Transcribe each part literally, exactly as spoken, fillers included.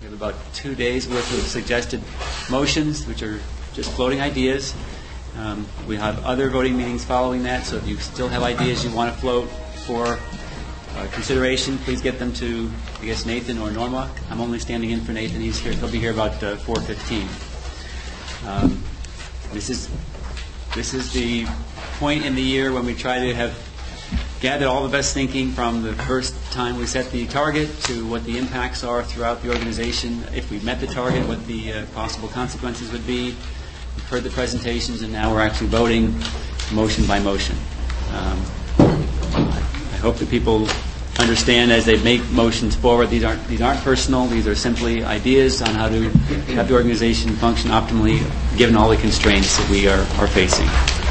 We have about two days worth of suggested motions, which are just floating ideas. Um, we have other voting meetings following that, so if you still have ideas you want to float for uh, consideration, please get them to, I guess, Nathan or Norma. I'm only standing in for Nathan. He's here. He'll be here about uh, four fifteen. Um, this is this is the point in the year when we try to have gathered all the best thinking from the first time we set the target to what the impacts are throughout the organization. If we met the target, what the uh, possible consequences would be. We've heard the presentations, and now we're actually voting motion by motion. Um, I hope that people understand as they make motions forward, these aren't these aren't personal. These are simply ideas on how to have the organization function optimally, given all the constraints that we are, are facing.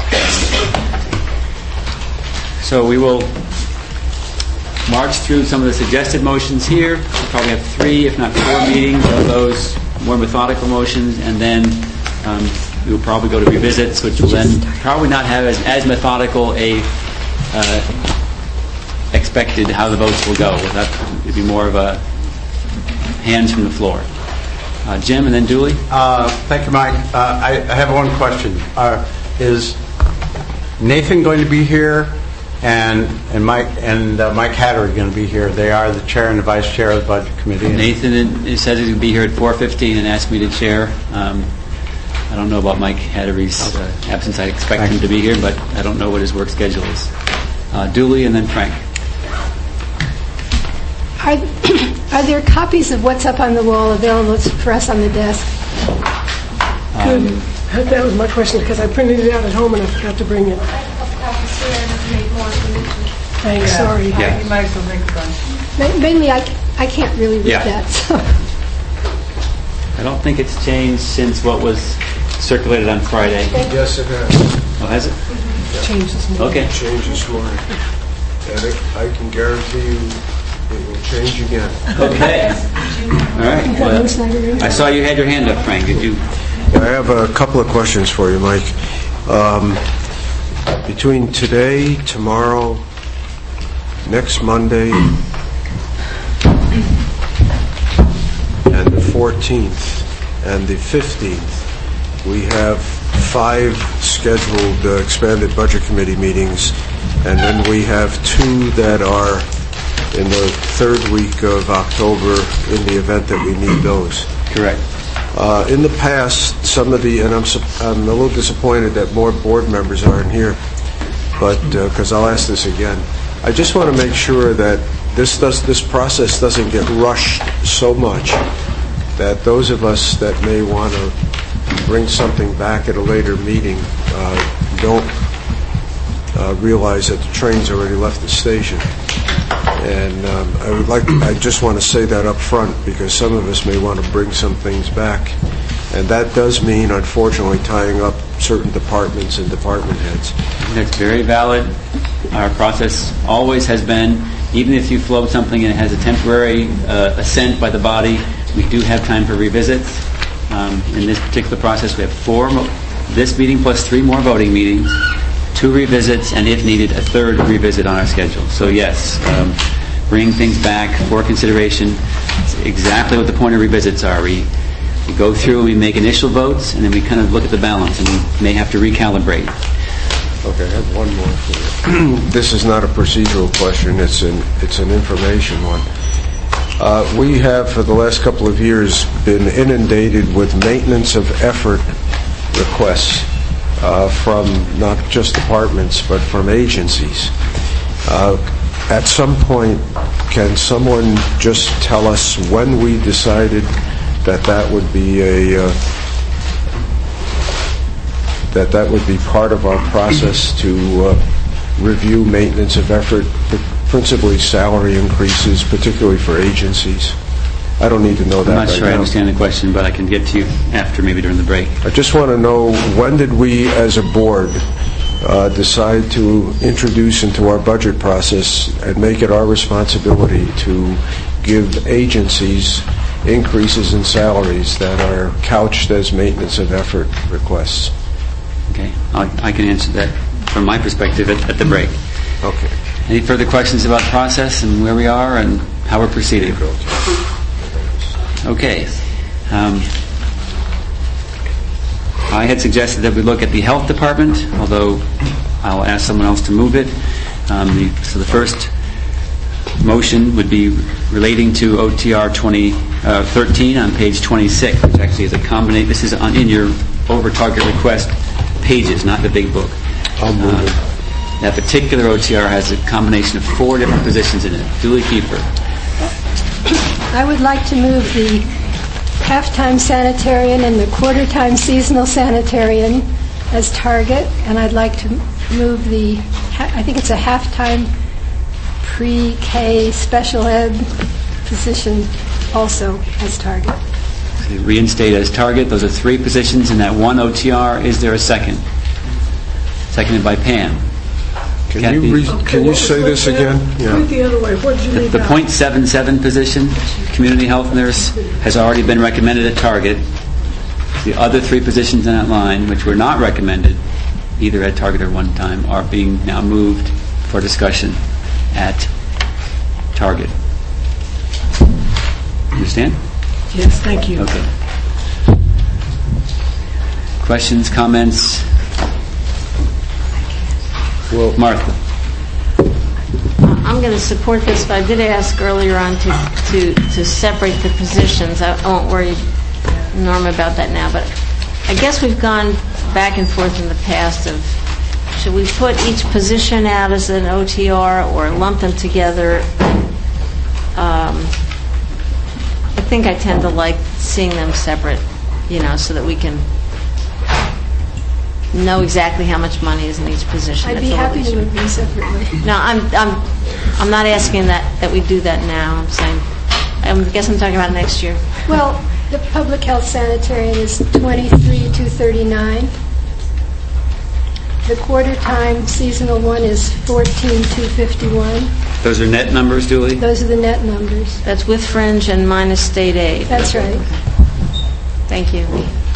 So we will march through some of the suggested motions here. We'll probably have three, if not four, meetings of those more methodical motions, and then um, we will probably go to revisits, which will then probably not have as, as methodical a uh, expected how the votes will go. That would be more of a hands from the floor. Uh, Jim, and then Dooley. Uh, thank you, Mike. Uh, I, I have one question. Uh, is Nathan going to be here, and and Mike and uh, Mike Hatter going to be here? They are the chair and the vice chair of the budget committee. Nathan said he's going to be here at four fifteen and asked me to chair. Um, I don't know about Mike Hatter's uh, absence. I expect Thank him to be here, but I don't know what his work schedule is. Uh, Dooley, and then Frank. Are, are there copies of what's up on the wall available for us on the desk? Um, Good. That was my question, because I printed it out at home and I forgot to bring it. Thanks, yeah. sorry. Yeah. You might as well make a bunch. Mainly, I, I can't really read yeah. that. So. I don't think it's changed since what was circulated on Friday. Yes, it has. Oh, has it? Yeah. Changed this morning. Okay. It changed this morning. And it, I can guarantee you it will change again. Okay. All right. Well, I saw you had your hand up, Frank. Did you? I have a couple of questions for you, Mike. Um, between today, tomorrow, next Monday, and the fourteenth and the fifteenth, we have five scheduled uh, expanded budget committee meetings, and then we have two that are in the third week of October in the event that we need those. Correct. Uh, in the past, some of the, and I'm I'm a little disappointed that more board members aren't here, but because uh, I'll ask this again, I just want to make sure that this does this process doesn't get rushed so much that those of us that may want to bring something back at a later meeting uh, don't uh, realize that the train's already left the station. And um, I would like, I just want to say that up front, because some of us may want to bring some things back. And that does mean, unfortunately, tying up certain departments and department heads. That's very valid. Our process always has been, even if you float something and it has a temporary uh, assent by the body, we do have time for revisits. Um, in this particular process, we have four, mo- this meeting plus three more voting meetings, two revisits, and if needed, a third revisit on our schedule. So yes, um, bring things back for consideration. It's exactly what the point of revisits are. We, we go through and we make initial votes, and then we kind of look at the balance, and we may have to recalibrate. Okay, I have one more for you. This is not a procedural question, it's an, it's an information one. Uh, we have, for the last couple of years, been inundated with maintenance of effort requests uh, from not just departments, but from agencies. Uh, at some point, can someone just tell us when we decided that that would be a uh, that that would be part of our process to uh, review maintenance of effort, principally salary increases, particularly for agencies? I don't need to know that I'm not right sure now. I understand the question, but I can get to you after, maybe during the break. I just want to know, when did we as a board uh, decide to introduce into our budget process and make it our responsibility to give agencies increases in salaries that are couched as maintenance of effort requests? Okay, I, I can answer that from my perspective at, at the break. Okay. Any further questions about process and where we are and how we're proceeding? Okay. Um, I had suggested that we look at the health department, although I'll ask someone else to move it. Um, the, so the first motion would be relating to O T R twenty thirteen on page twenty-six, which actually is a combination. This is on, in your over-target request pages, not the big book. I'll move Uh, it. that particular O T R has a combination of four different positions in it. Julie Kiefer. I would like to move the half-time sanitarian and the quarter-time seasonal sanitarian as target, and I'd like to move the, I think it's a half-time pre-K special ed position also as target. Okay, reinstate as target. Those are three positions in that one O T R. Is there a second? Seconded by Pam. Can Kathy? you, re- Okay, can you what was say what this that? again? Do it the other way. What did you The, leave the out? point seven seven position, community health nurse, has already been recommended at target. The other three positions in that line, which were not recommended, either at target or one time, are being now moved for discussion at target. Understand? Yes, thank you. Okay. Questions, comments? Well, Martha. I'm going to support this, but I did ask earlier on to, to, to separate the positions. I, I won't worry Norma about that now, but I guess we've gone back and forth in the past of should we put each position out as an O T R or lump them together. Um, I think I tend to like seeing them separate, you know, so that we can know exactly how much money is in each position. I'd That's be all happy we to should- move them separately. No, I'm I'm I'm not asking that that we do that now. I'm saying I guess I'm talking about next year. Well, the public health sanitarian is twenty-three two thirty-nine. The quarter-time seasonal one is fourteen two fifty-one. Those are net numbers, Julie? Those are the net numbers. That's with fringe and minus state aid. That's right. Thank you.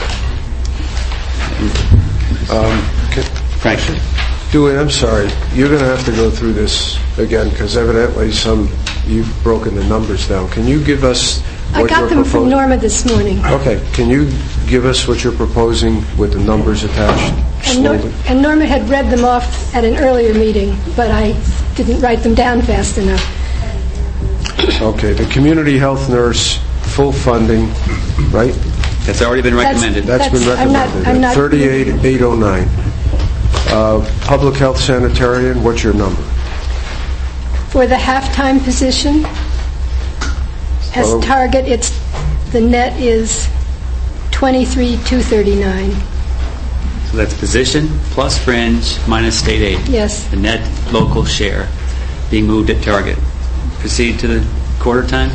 Frank. Dewey, I'm sorry. You're going to have to go through this again because evidently some you've broken the numbers down. Can you give us I what got you're them from proposing? Norma this morning. Okay. Can you give us what you're proposing with the numbers attached And, Nor- slowly? and Norma had read them off at an earlier meeting, but I didn't write them down fast enough. Okay. The community health nurse, full funding, right? That's already been That's- recommended. That's been That's- I'm not- recommended. I'm not- thirty-eight eight oh nine. Uh, public health sanitarian, what's your number? For the half-time position, as Oh. target, it's, the net is twenty-three two thirty-nine. So that's position plus fringe minus state aid. Yes. The net local share being moved at target. Proceed to the quarter time.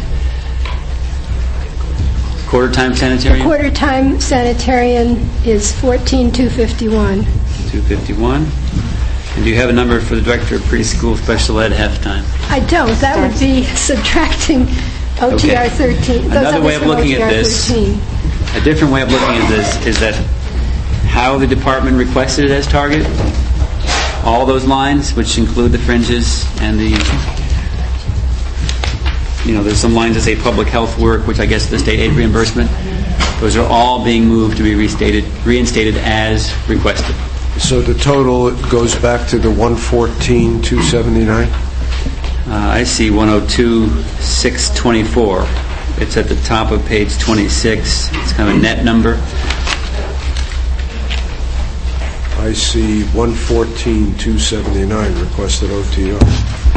Quarter time sanitarian. Quarter-time sanitarian is fourteen two fifty-one. two fifty-one. And do you have a number for the director of preschool special ed halftime? I don't. That would be subtracting O T R Okay. thirteen. Those Another others way of from looking at O T R this- thirteen. A different way of looking at this is that how the department requested it as target, all those lines, which include the fringes and the, you know, there's some lines that say public health work, which I guess is the state aid reimbursement. Those are all being moved to be restated, reinstated as requested. So the total goes back to the one fourteen two seventy-nine? Uh, I see one oh two six twenty-four. It's at the top of page twenty-six. It's kind of a net number. I see one fourteen two seventy-nine requested O T R.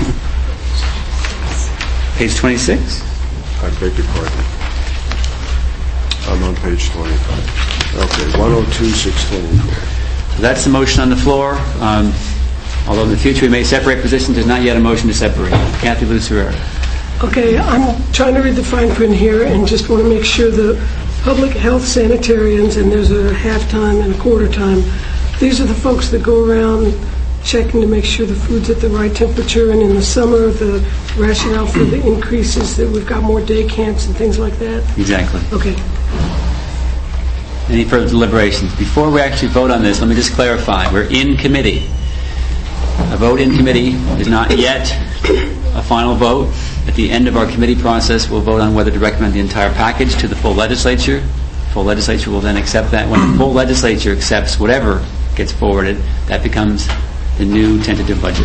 Page twenty-six? I beg your pardon. I'm on page twenty-five. Okay, one oh two six twenty-four. So that's the motion on the floor. Um, although in the future we may separate positions, there's not yet a motion to separate. Kathy Lucero. Okay, I'm trying to read the fine print here and just want to make sure the public health sanitarians, and there's a half-time and a quarter-time, these are the folks that go around checking to make sure the food's at the right temperature, and in the summer, the rationale for the increases that we've got more day camps and things like that? Exactly. Okay. Any further deliberations? Before we actually vote on this, let me just clarify. We're in committee. A vote in committee is not yet a final vote. At the end of our committee process, we'll vote on whether to recommend the entire package to the full legislature. Full legislature will then accept that. When the full legislature accepts whatever gets forwarded, that becomes the new tentative budget.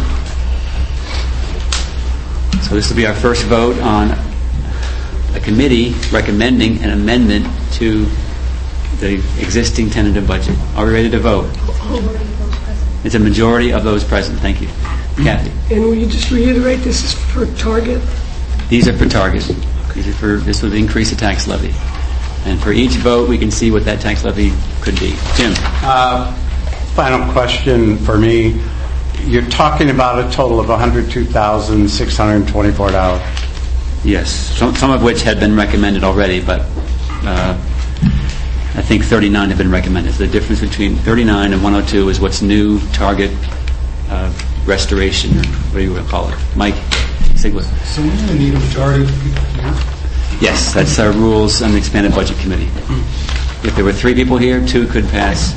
So this will be our first vote on a committee recommending an amendment to the existing tentative budget. Are we ready to vote? It's a majority of those present. Thank you. Kathy? And will you just reiterate, this is for target? These are for target. These are for, this would increase the tax levy. And for each vote, we can see what that tax levy could be. Jim? Uh, final question for me. You're talking about a total of one hundred two thousand six hundred twenty-four dollars. Yes, some, some of which had been recommended already, but uh, I think thirty-nine have been recommended. So the difference between thirty-nine and one hundred two is what's new target uh, restoration, or what do you want to call it? Mike Sigler. So we're going to need a majority of people here? Yes, that's our rules on the expanded budget committee. If there were three people here, two could pass.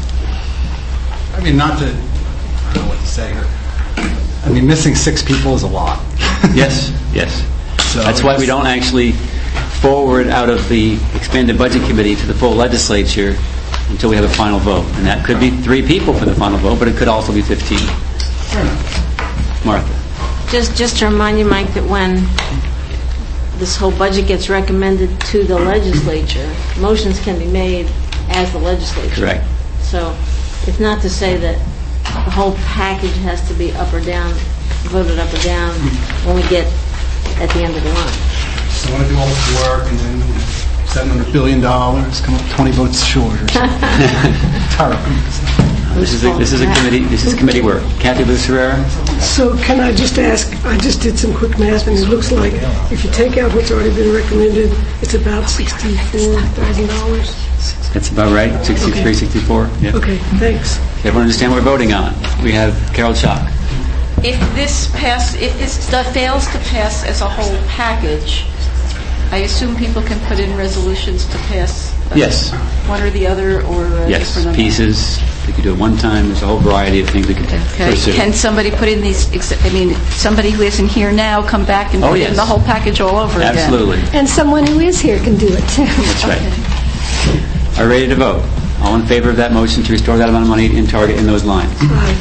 I mean, not to, I don't know what to say here. I mean, missing six people is a lot. Yes, yes. So That's why we don't actually forward out of the expanded budget committee to the full legislature until we have a final vote. And that could be three people for the final vote, but it could also be fifteen. Fair enough. Martha? Just, just to remind you, Mike, that when this whole budget gets recommended to the legislature, motions can be made as the legislature. Correct. So it's not to say that the whole package has to be up or down, voted up or down when we get at the end of the line. So I want to do all this work and then seven hundred billion dollars, come up twenty votes short or something. Terrible. This is a, this is a committee. This is committee work. Kathy Luz Herrera. So can I just ask, I just did some quick math, and it looks like if you take out what's already been recommended, it's about sixty-four thousand dollars. That's about right. sixty-three, Okay. sixty-four. Yeah. Okay, thanks. Everyone understand what we're voting on? We have Carol Chalk. If this pass, if this stuff fails to pass as a whole package, I assume people can put in resolutions to pass uh, Yes. one or the other, or uh, Yes. different amount. Pieces. We could do it one time. There's a whole variety of things we could Okay. pursue. Can somebody put in these, ex- I mean, somebody who isn't here now come back and Oh, put yes. in the whole package all over again? Absolutely. And someone who is here can do it, too. That's right. Are you ready to vote? All in favor of that motion to restore that amount of money in target in those lines? Aye.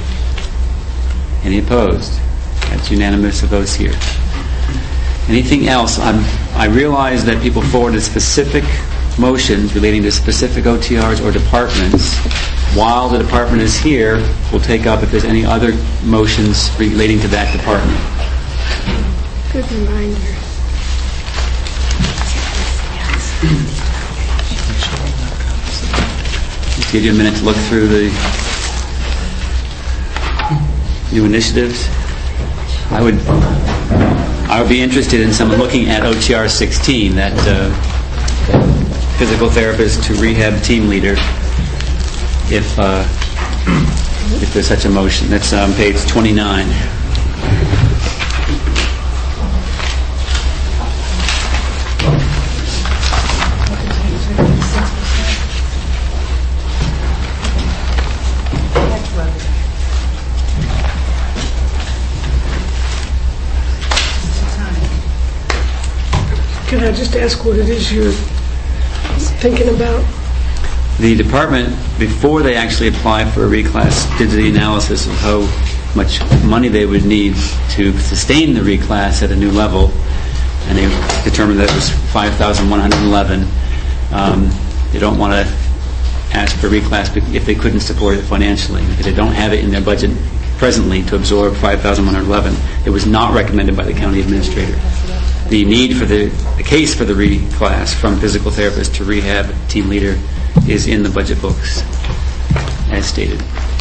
Any opposed? That's unanimous of those here. Anything else? I'm, I realize that people forwarded specific motions relating to specific O T Rs or departments. While the department is here, we'll take up if there's any other motions relating to that department. Good reminder. Just give you a minute to look through the new initiatives. I would I would be interested in someone looking at O T R sixteen, that uh, physical therapist to rehab team leader, if uh, if there's such a motion. That's on um, page twenty-nine. Can I just ask what it is you're thinking about? The department, before they actually applied for a reclass, did the analysis of how much money they would need to sustain the reclass at a new level, and they determined that it was five thousand one hundred eleven. Um, they don't want to ask for reclass if they couldn't support it financially, because they don't have it in their budget presently to absorb five thousand one hundred eleven. It was not recommended by the county administrator. The need for the, the case for the reclass from physical therapist to rehab team leader is in the budget books, as stated.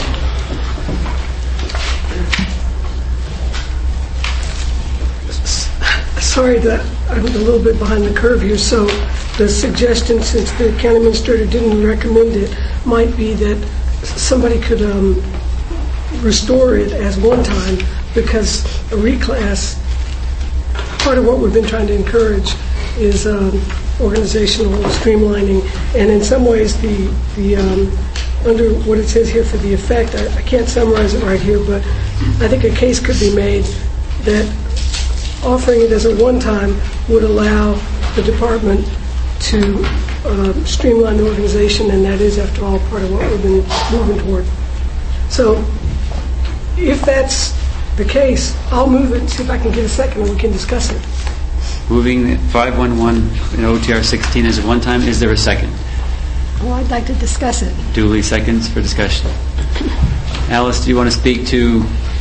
Sorry that I'm a little bit behind the curve here. So the suggestion, since the county administrator didn't recommend it, might be that somebody could um, restore it as one time, because a reclass, part of what we've been trying to encourage is um, organizational streamlining, and in some ways the the um, under what it says here for the effect, I, I can't summarize it right here, but I think a case could be made that offering it as a one-time would allow the department to uh, streamline the organization, and that is, after all, part of what we've been moving toward. So if that's the case, I'll move it and see if I can get a second and we can discuss it. Moving five one one and O T R sixteen as a one-time, is there a second? Well, I'd like to discuss it. Duly seconds for discussion. Alice, do you want to speak to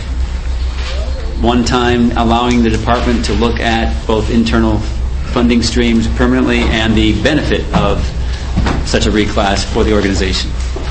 one time allowing the department to look at both internal funding streams permanently and the benefit of such a reclass for the organization?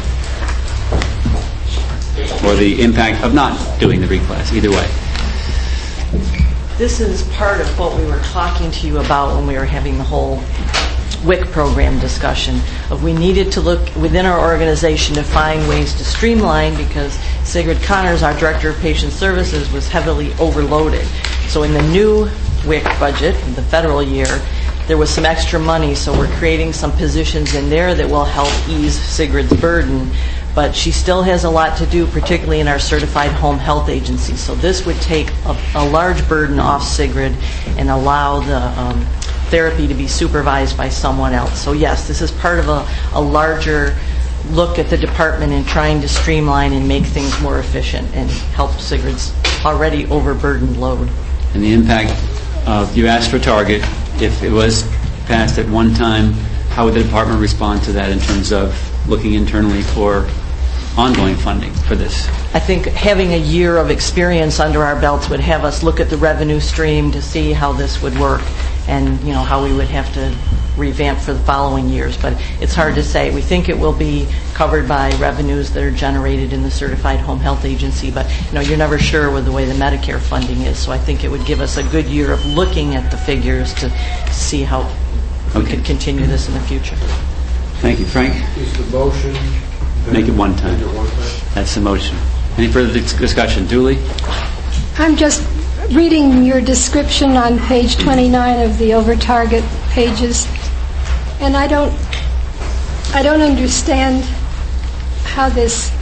Or the impact of not doing the reclass, either way. This is part of what we were talking to you about when we were having the whole W I C program discussion. Of we needed to look within our organization to find ways to streamline, because Sigrid Connors, our Director of Patient Services, was heavily overloaded. So in the new W I C budget, the federal year, there was some extra money, so we're creating some positions in there that will help ease Sigrid's burden. But she still has a lot to do, particularly in our certified home health agency. So this would take a, a large burden off Sigrid and allow the um, therapy to be supervised by someone else. So yes, this is part of a, a larger look at the department and trying to streamline and make things more efficient and help Sigrid's already overburdened load. And the impact of, you asked for target, if it was passed at one time, how would the department respond to that in terms of looking internally for ongoing funding for this? I think having a year of experience under our belts would have us look at the revenue stream to see how this would work, and you know how we would have to revamp for the following years. But it's hard to say. We think it will be covered by revenues that are generated in the certified home health agency, but you know you're never sure with the way the Medicare funding is. So I think it would give us a good year of looking at the figures to see how we Okay. could continue this in the future. Thank you. Frank? Is the motion... Make it one time. Make it one time? That's the motion. Any further dis- discussion? Dooley? I'm just reading your description on page twenty-nine of the over-target pages, and I don't, I don't understand how this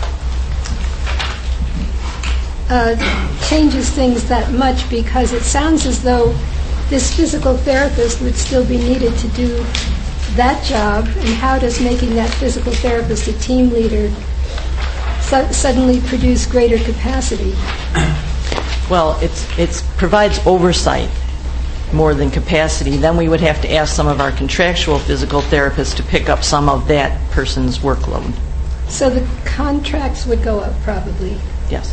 uh, changes things that much, because it sounds as though this physical therapist would still be needed to do that job, and how does making that physical therapist a team leader su- suddenly produce greater capacity? Well, it's it's provides oversight more than capacity. Then we would have to ask some of our contractual physical therapists to pick up some of that person's workload. So the contracts would go up, probably. Yes.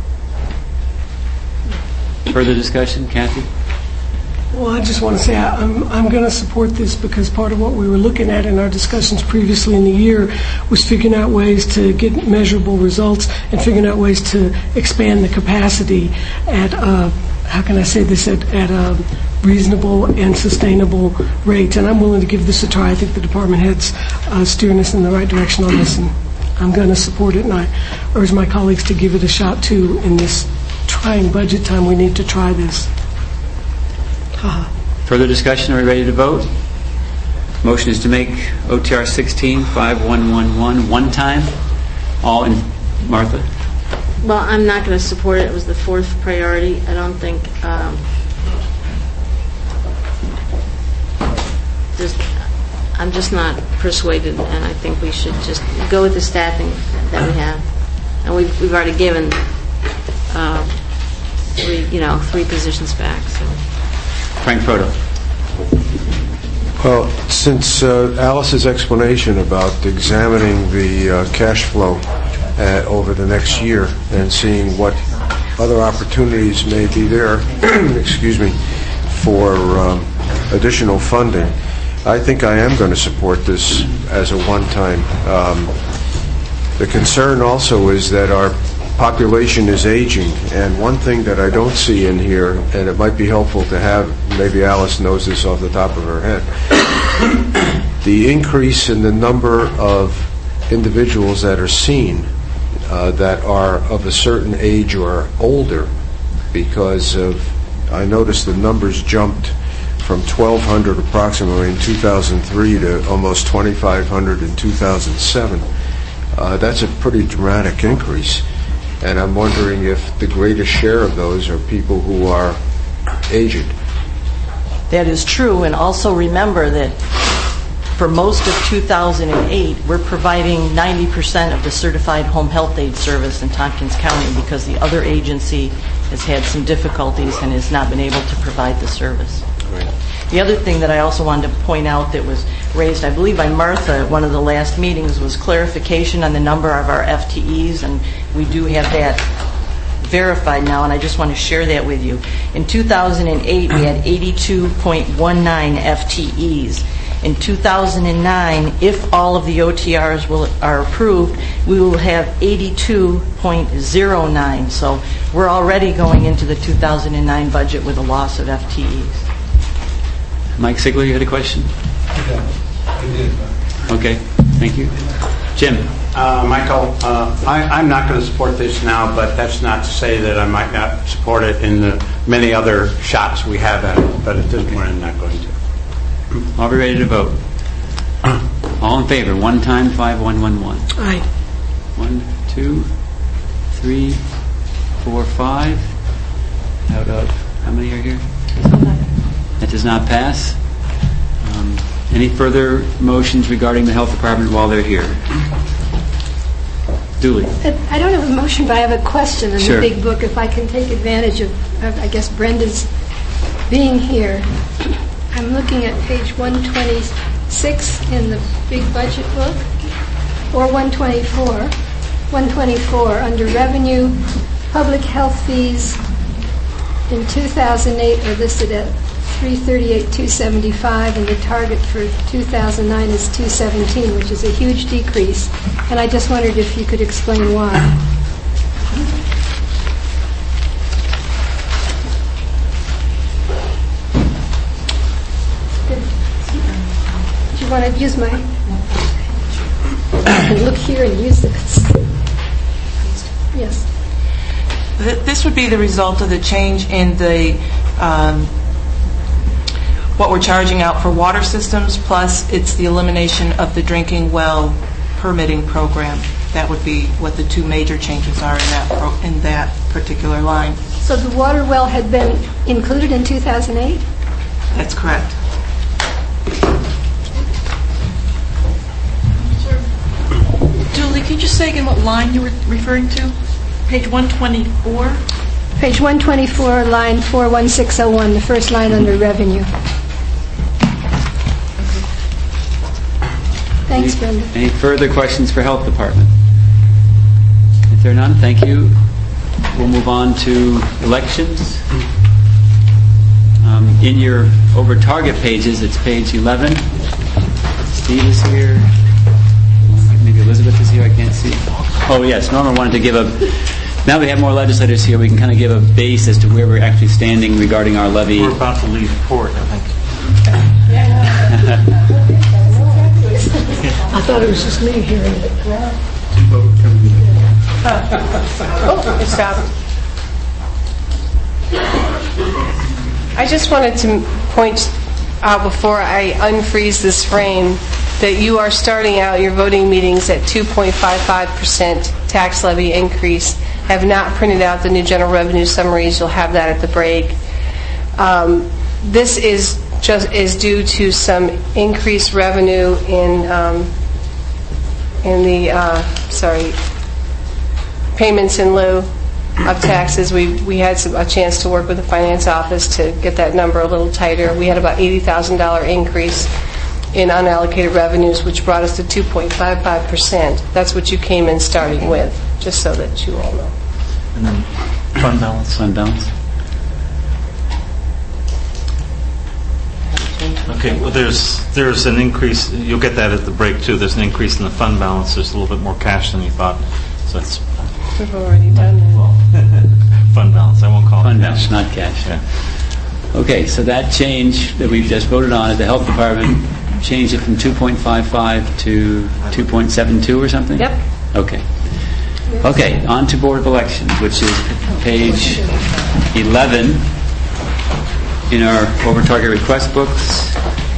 Further discussion? Kathy? Well, I just want to say I- I'm, I'm going to support this, because part of what we were looking at in our discussions previously in the year was figuring out ways to get measurable results and figuring out ways to expand the capacity at, uh, how can I say this, at, at a reasonable and sustainable rate. And I'm willing to give this a try. I think the department head's uh, steering us in the right direction on this, and I'm going to support it. And I urge my colleagues to give it a shot, too. In this trying budget time, we need to try this. Further discussion? Are we ready to vote? Motion is to make O T R sixteen five one one one one time. All in. Martha? Well, I'm not going to support it. It was the fourth priority. I don't think, um, just, I'm just not persuaded, and I think we should just go with the staffing that we have. And we've, we've already given, uh, three, you know, three positions back, so. Frank Proto. Well, since uh, Alice's explanation about examining the uh, cash flow uh, over the next year and seeing what other opportunities may be there, excuse me, for um, additional funding, I think I am going to support this as a one-time. Um, the concern also is that our population is aging, and one thing that I don't see in here, and it might be helpful to have, maybe Alice knows this off the top of her head, the increase in the number of individuals that are seen uh, that are of a certain age or older, because of, I noticed the numbers jumped from twelve hundred approximately in two thousand three to almost twenty-five hundred in two thousand seven. Uh, that's a pretty dramatic increase. And I'm wondering if the greatest share of those are people who are aged. That is true, and also remember that for most of two thousand eight, we're providing ninety percent of the certified home health aide service in Tompkins County because the other agency has had some difficulties and has not been able to provide the service. Right. The other thing that I also wanted to point out that was raised, I believe, by Martha at one of the last meetings was clarification on the number of our F T Es, and we do have that verified now, and I just want to share that with you. In two thousand eight, we had eighty-two point one nine F T Es. In two thousand nine, if all of the O T Rs will, are approved, we will have eighty-two point zero nine. So we're already going into the two thousand nine budget with a loss of F T Es. Mike Sigler, you had a question? Okay, thank you. Jim? Uh, Michael, uh, I, I'm not going to support this now, but that's not to say that I might not support it in the many other shots we have at it, but at this point I'm not going to. Are we ready to vote? All in favor, one time, five, one, one, one. Aye. One, two, three, four, five. Out of, how many are here? That does not pass. Um, any further motions regarding the health department while they're here? Dooley. I don't have a motion, but I have a question in Sure. the big book. If I can take advantage of, of, I guess, Brenda's being here. I'm looking at page one twenty-six in the big budget book, or one twenty-four. one twenty-four, under revenue, public health fees in two thousand eight are listed at three thirty-eight, two seventy-five, and the target for two thousand nine is two seventeen, which is a huge decrease. And I just wondered if you could explain why. Do you want to use my... I can look here and use this. Yes. Th- This would be the result of the change in the um, what we're charging out for water systems, plus it's the elimination of the drinking well permitting program. That would be what the two major changes are in that pro- in that particular line. So the water well had been included in two thousand eight? That's correct. Julie, could you just say again what line you were referring to? Page one twenty-four? Page one twenty-four, line four one six oh one, the first line under revenue. Thanks, Any- Brenda. Any further questions for Health Department? If there are none, thank you. We'll move on to elections. Um, in your over target pages, it's page eleven. Steve is here. Maybe Elizabeth is here. I can't see. Oh, yes. Norma wanted to give a... Now we have more legislators here, we can kind of give a base as to where we're actually standing regarding our levy. We're about to leave port, I think. I thought it was just me hearing it. Oh, it stopped. I just wanted to point out before I unfreeze this frame that you are starting out your voting meetings at two point five five percent tax levy increase. I have not printed out the new general revenue summaries. You'll have that at the break. Um, this is just is due to some increased revenue in um, in the uh, sorry payments in lieu of taxes. We we had some, a chance to work with the finance office to get that number a little tighter. We had about eighty thousand dollars increase in unallocated revenues, which brought us to two point five five percent. That's what you came in starting with, just so that you all know. And then fund balance. Fund balance. Okay, well, there's there's an increase. You'll get that at the break, too. There's an increase in the fund balance. There's a little bit more cash than you thought. So that's... We've already done that. Well, fund balance. I won't call Fund it balance, cash. not cash. Yeah. Okay, so that change that we've just voted on at the Health Department changed it from two point five five to two point seven two or something? Yep. Okay. Okay, on to Board of Elections, which is page eleven in our over-target request books.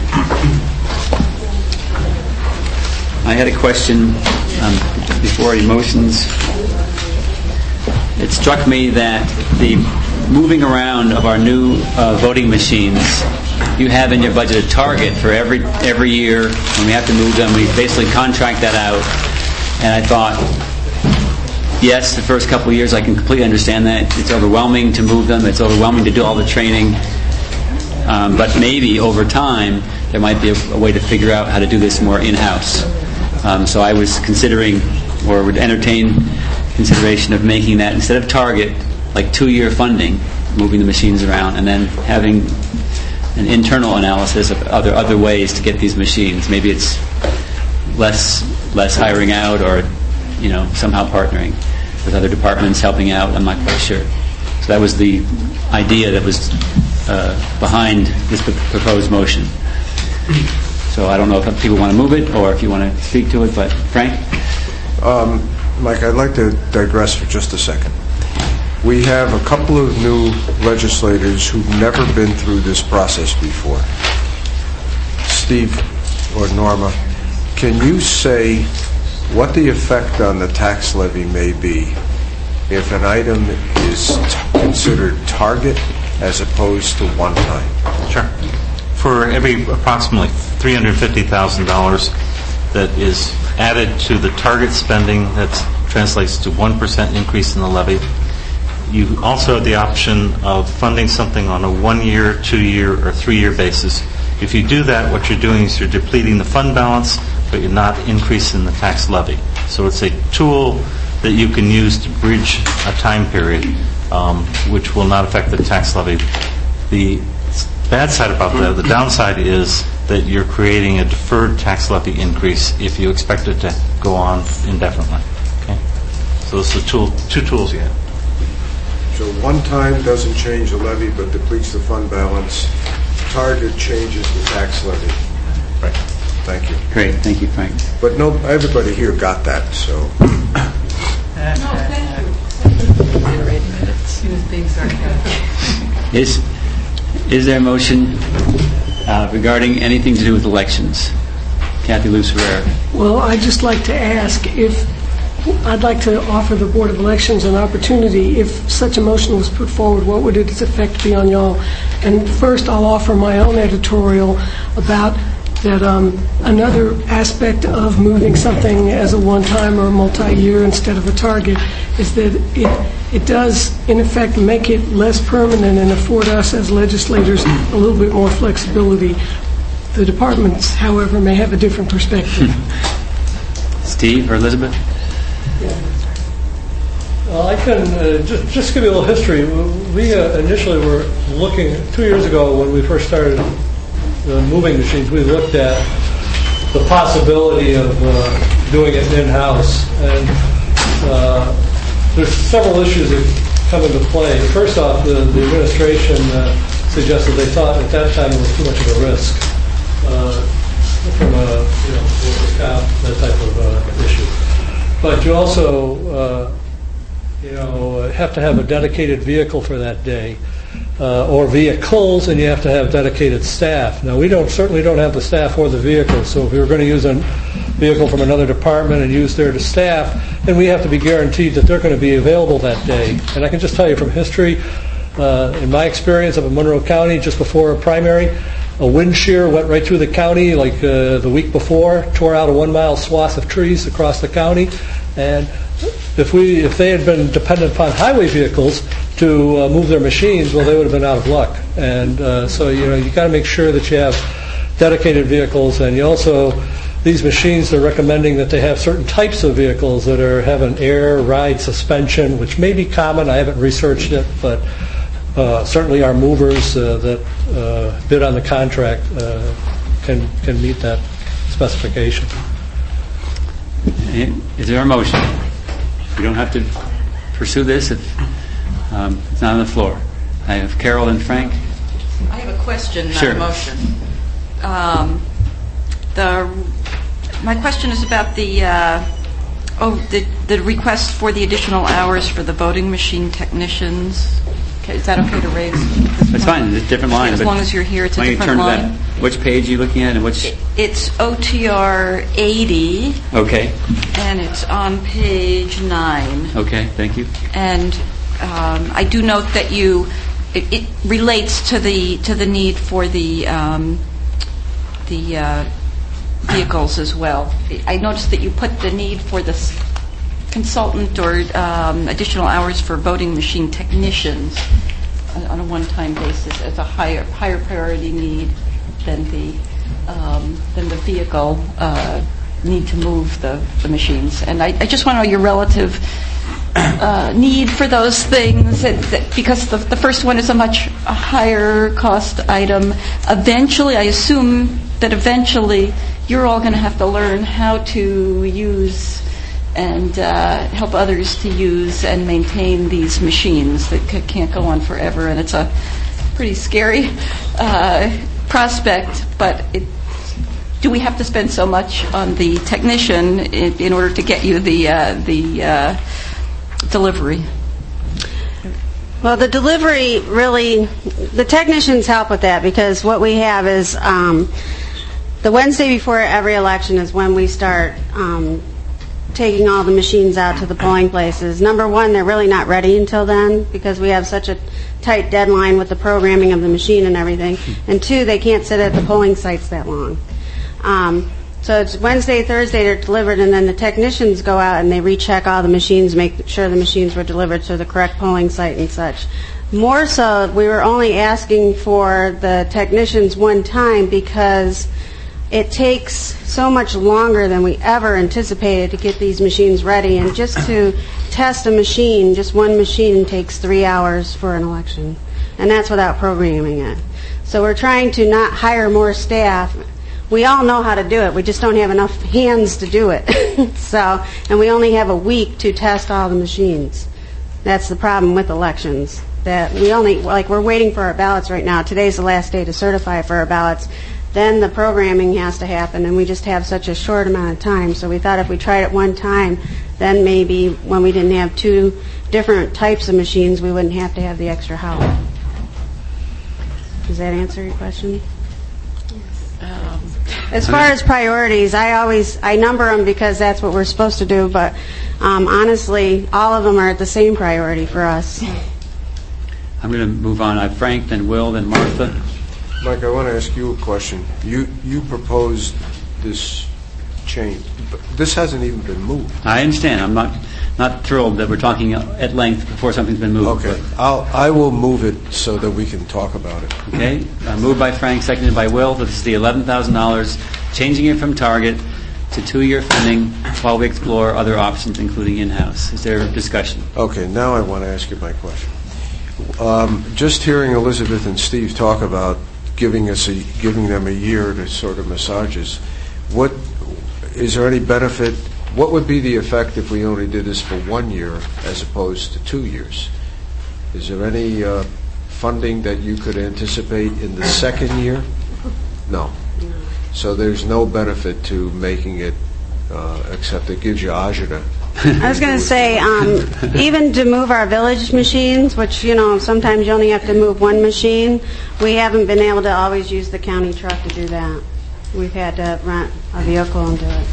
I had a question um, before emotions. It struck me that the moving around of our new uh, voting machines, you have in your budget a target for every every year when we have to move them. We basically contract that out. And I thought, yes, the first couple of years I can completely understand that. It's overwhelming to move them. It's overwhelming to do all the training. Um, but maybe over time there might be a, a way to figure out how to do this more in-house. Um, so I was considering, or would entertain consideration of making that, instead of target, like two-year funding, moving the machines around, and then having an internal analysis of other other ways to get these machines. Maybe it's less less hiring out, or you know somehow partnering with other departments, helping out. I'm not quite sure. So that was the idea that was uh, behind this p- proposed motion. So I don't know if people want to move it or if you want to speak to it, but Frank? Um, Mike, I'd like to digress for just a second. We have a couple of new legislators who've never been through this process before. Steve or Norma, can you say what the effect on the tax levy may be if an item is t- considered target as opposed to one-time? Sure. For every approximately three hundred fifty thousand dollars that is added to the target spending, that translates to one percent increase in the levy. You also have the option of funding something on a one-year, two-year, or three-year basis. If you do that, what you're doing is you're depleting the fund balance, but you're not increasing the tax levy. So it's a tool that you can use to bridge a time period, um, which will not affect the tax levy. The bad side about that, the downside is that you're creating a deferred tax levy increase if you expect it to go on indefinitely. Okay? So those are the tool, two tools you have. So one time doesn't change the levy but depletes the fund balance. Target changes the tax levy. Right. Thank you. Great. Thank you, Frank. But no, everybody here got that, so. No, thank you. He was being sarcastic. Is, is there a motion uh, regarding anything to do with elections? Kathy Luce Ferrer. Well, I'd just like to ask if, I'd like to offer the Board of Elections an opportunity. If such a motion was put forward, what would its effect be on y'all? And first, I'll offer my own editorial about that um, another aspect of moving something as a one-time or a multi-year instead of a target is that it it does, in effect, make it less permanent and afford us as legislators a little bit more flexibility. The departments, however, may have a different perspective. Steve or Elizabeth? Well, I can uh, just just give you a little history. We uh, initially were looking, two years ago when we first started the moving machines, we looked at the possibility of uh, doing it in-house. And uh, there's several issues that come into play. First off, the, the administration uh, suggested they thought at that time it was too much of a risk uh, from a, you know, workers' comp, that type of uh, issue. But you also, uh, you know, have to have a dedicated vehicle for that day, uh, or vehicles, and you have to have dedicated staff. Now, we don't certainly don't have the staff or the vehicles. So if we were going to use a vehicle from another department and use their staff, then we have to be guaranteed that they're going to be available that day. And I can just tell you from history, uh, in my experience up in Monroe County, just before a primary, a wind shear went right through the county like uh, the week before, tore out a one-mile swath of trees across the county. And if we, if they had been dependent upon highway vehicles to uh, move their machines, well, they would have been out of luck. And uh, so, you know, you got to make sure that you have dedicated vehicles, and you also, these machines are recommending that they have certain types of vehicles that are have an air ride suspension, which may be common. I haven't researched it, but uh, certainly our movers uh, that uh, bid on the contract uh, can can meet that specification. Is there a motion? You don't have to pursue this if um, it's not on the floor. I have Carol and Frank. I have a question, not Sure. a motion. Um, the my question is about the uh, oh the the request for the additional hours for the voting machine technicians. Okay, is that okay to raise? That's fine. It's a different line. As but long as you're here, it's a why don't you different turn to line. that? Which page are you looking at, and which? It's O T R eighty, Okay. and it's on page nine. Okay. Thank you. And um, I do note that you, it, it relates to the to the need for the um, the uh, vehicles as well. I noticed that you put the need for the consultant or um, additional hours for voting machine technicians on a one-time basis as a higher higher priority need than the um, than the vehicle uh, need to move the, the machines. And I, I just want to know your relative uh, need for those things, that, that, because the, the first one is a much a higher cost item. Eventually, I assume that eventually you're all going to have to learn how to use and uh, help others to use and maintain these machines that c- can't go on forever. And it's a pretty scary uh, prospect, but it, do we have to spend so much on the technician in, in order to get you the uh, the uh, delivery? Well, the delivery really, the technicians help with that, because what we have is um, the Wednesday before every election is when we start um, taking all the machines out to the polling places. Number one, they're really not ready until then, because we have such a tight deadline with the programming of the machine and everything. And two, they can't sit at the polling sites that long. Um, so it's Wednesday, Thursday, they're delivered, and then the technicians go out and they recheck all the machines, make sure the machines were delivered to the correct polling site and such. More so, we were only asking for the technicians one time because it takes so much longer than we ever anticipated to get these machines ready, and just to test a machine, just one machine, takes three hours for an election, and that's without programming it. So we're trying to not hire more staff. We all know how to do it. We just don't have enough hands to do it. So, and we only have a week to test all the machines. That's the problem with elections. That we only, like, we're waiting for our ballots right now. Today's the last day to certify for our ballots. Then the programming has to happen, and we just have such a short amount of time. So we thought if we tried it one time, then maybe when we didn't have two different types of machines, we wouldn't have to have the extra help. Does that answer your question? Um, as far as priorities, I always I number them because that's what we're supposed to do. But um, honestly, all of them are at the same priority for us. I'm going to move on. I have Frank, then Will, then Martha. Mike, I want to ask you a question. You you proposed this change, but this hasn't even been moved. I understand. I'm not not thrilled that we're talking at length before something's been moved. Okay, I'll I will move it so that we can talk about it. Okay, uh, moved by Frank, seconded by Will. This is the eleven thousand dollars, changing it from target to two-year funding while we explore other options, including in-house. Is there discussion? Okay, now I want to ask you my question. Um, just hearing Elizabeth and Steve talk about giving us a, giving them a year to sort of massage us, what is there any benefit? What would be the effect if we only did this for one year as opposed to two years? Is there any uh, funding that you could anticipate in the second year? No. So there's no benefit to making it, uh, except it gives you agita. I was going to say, um, even to move our village machines, which, you know, sometimes you only have to move one machine, we haven't been able to always use the county truck to do that. We've had to rent a vehicle and do it.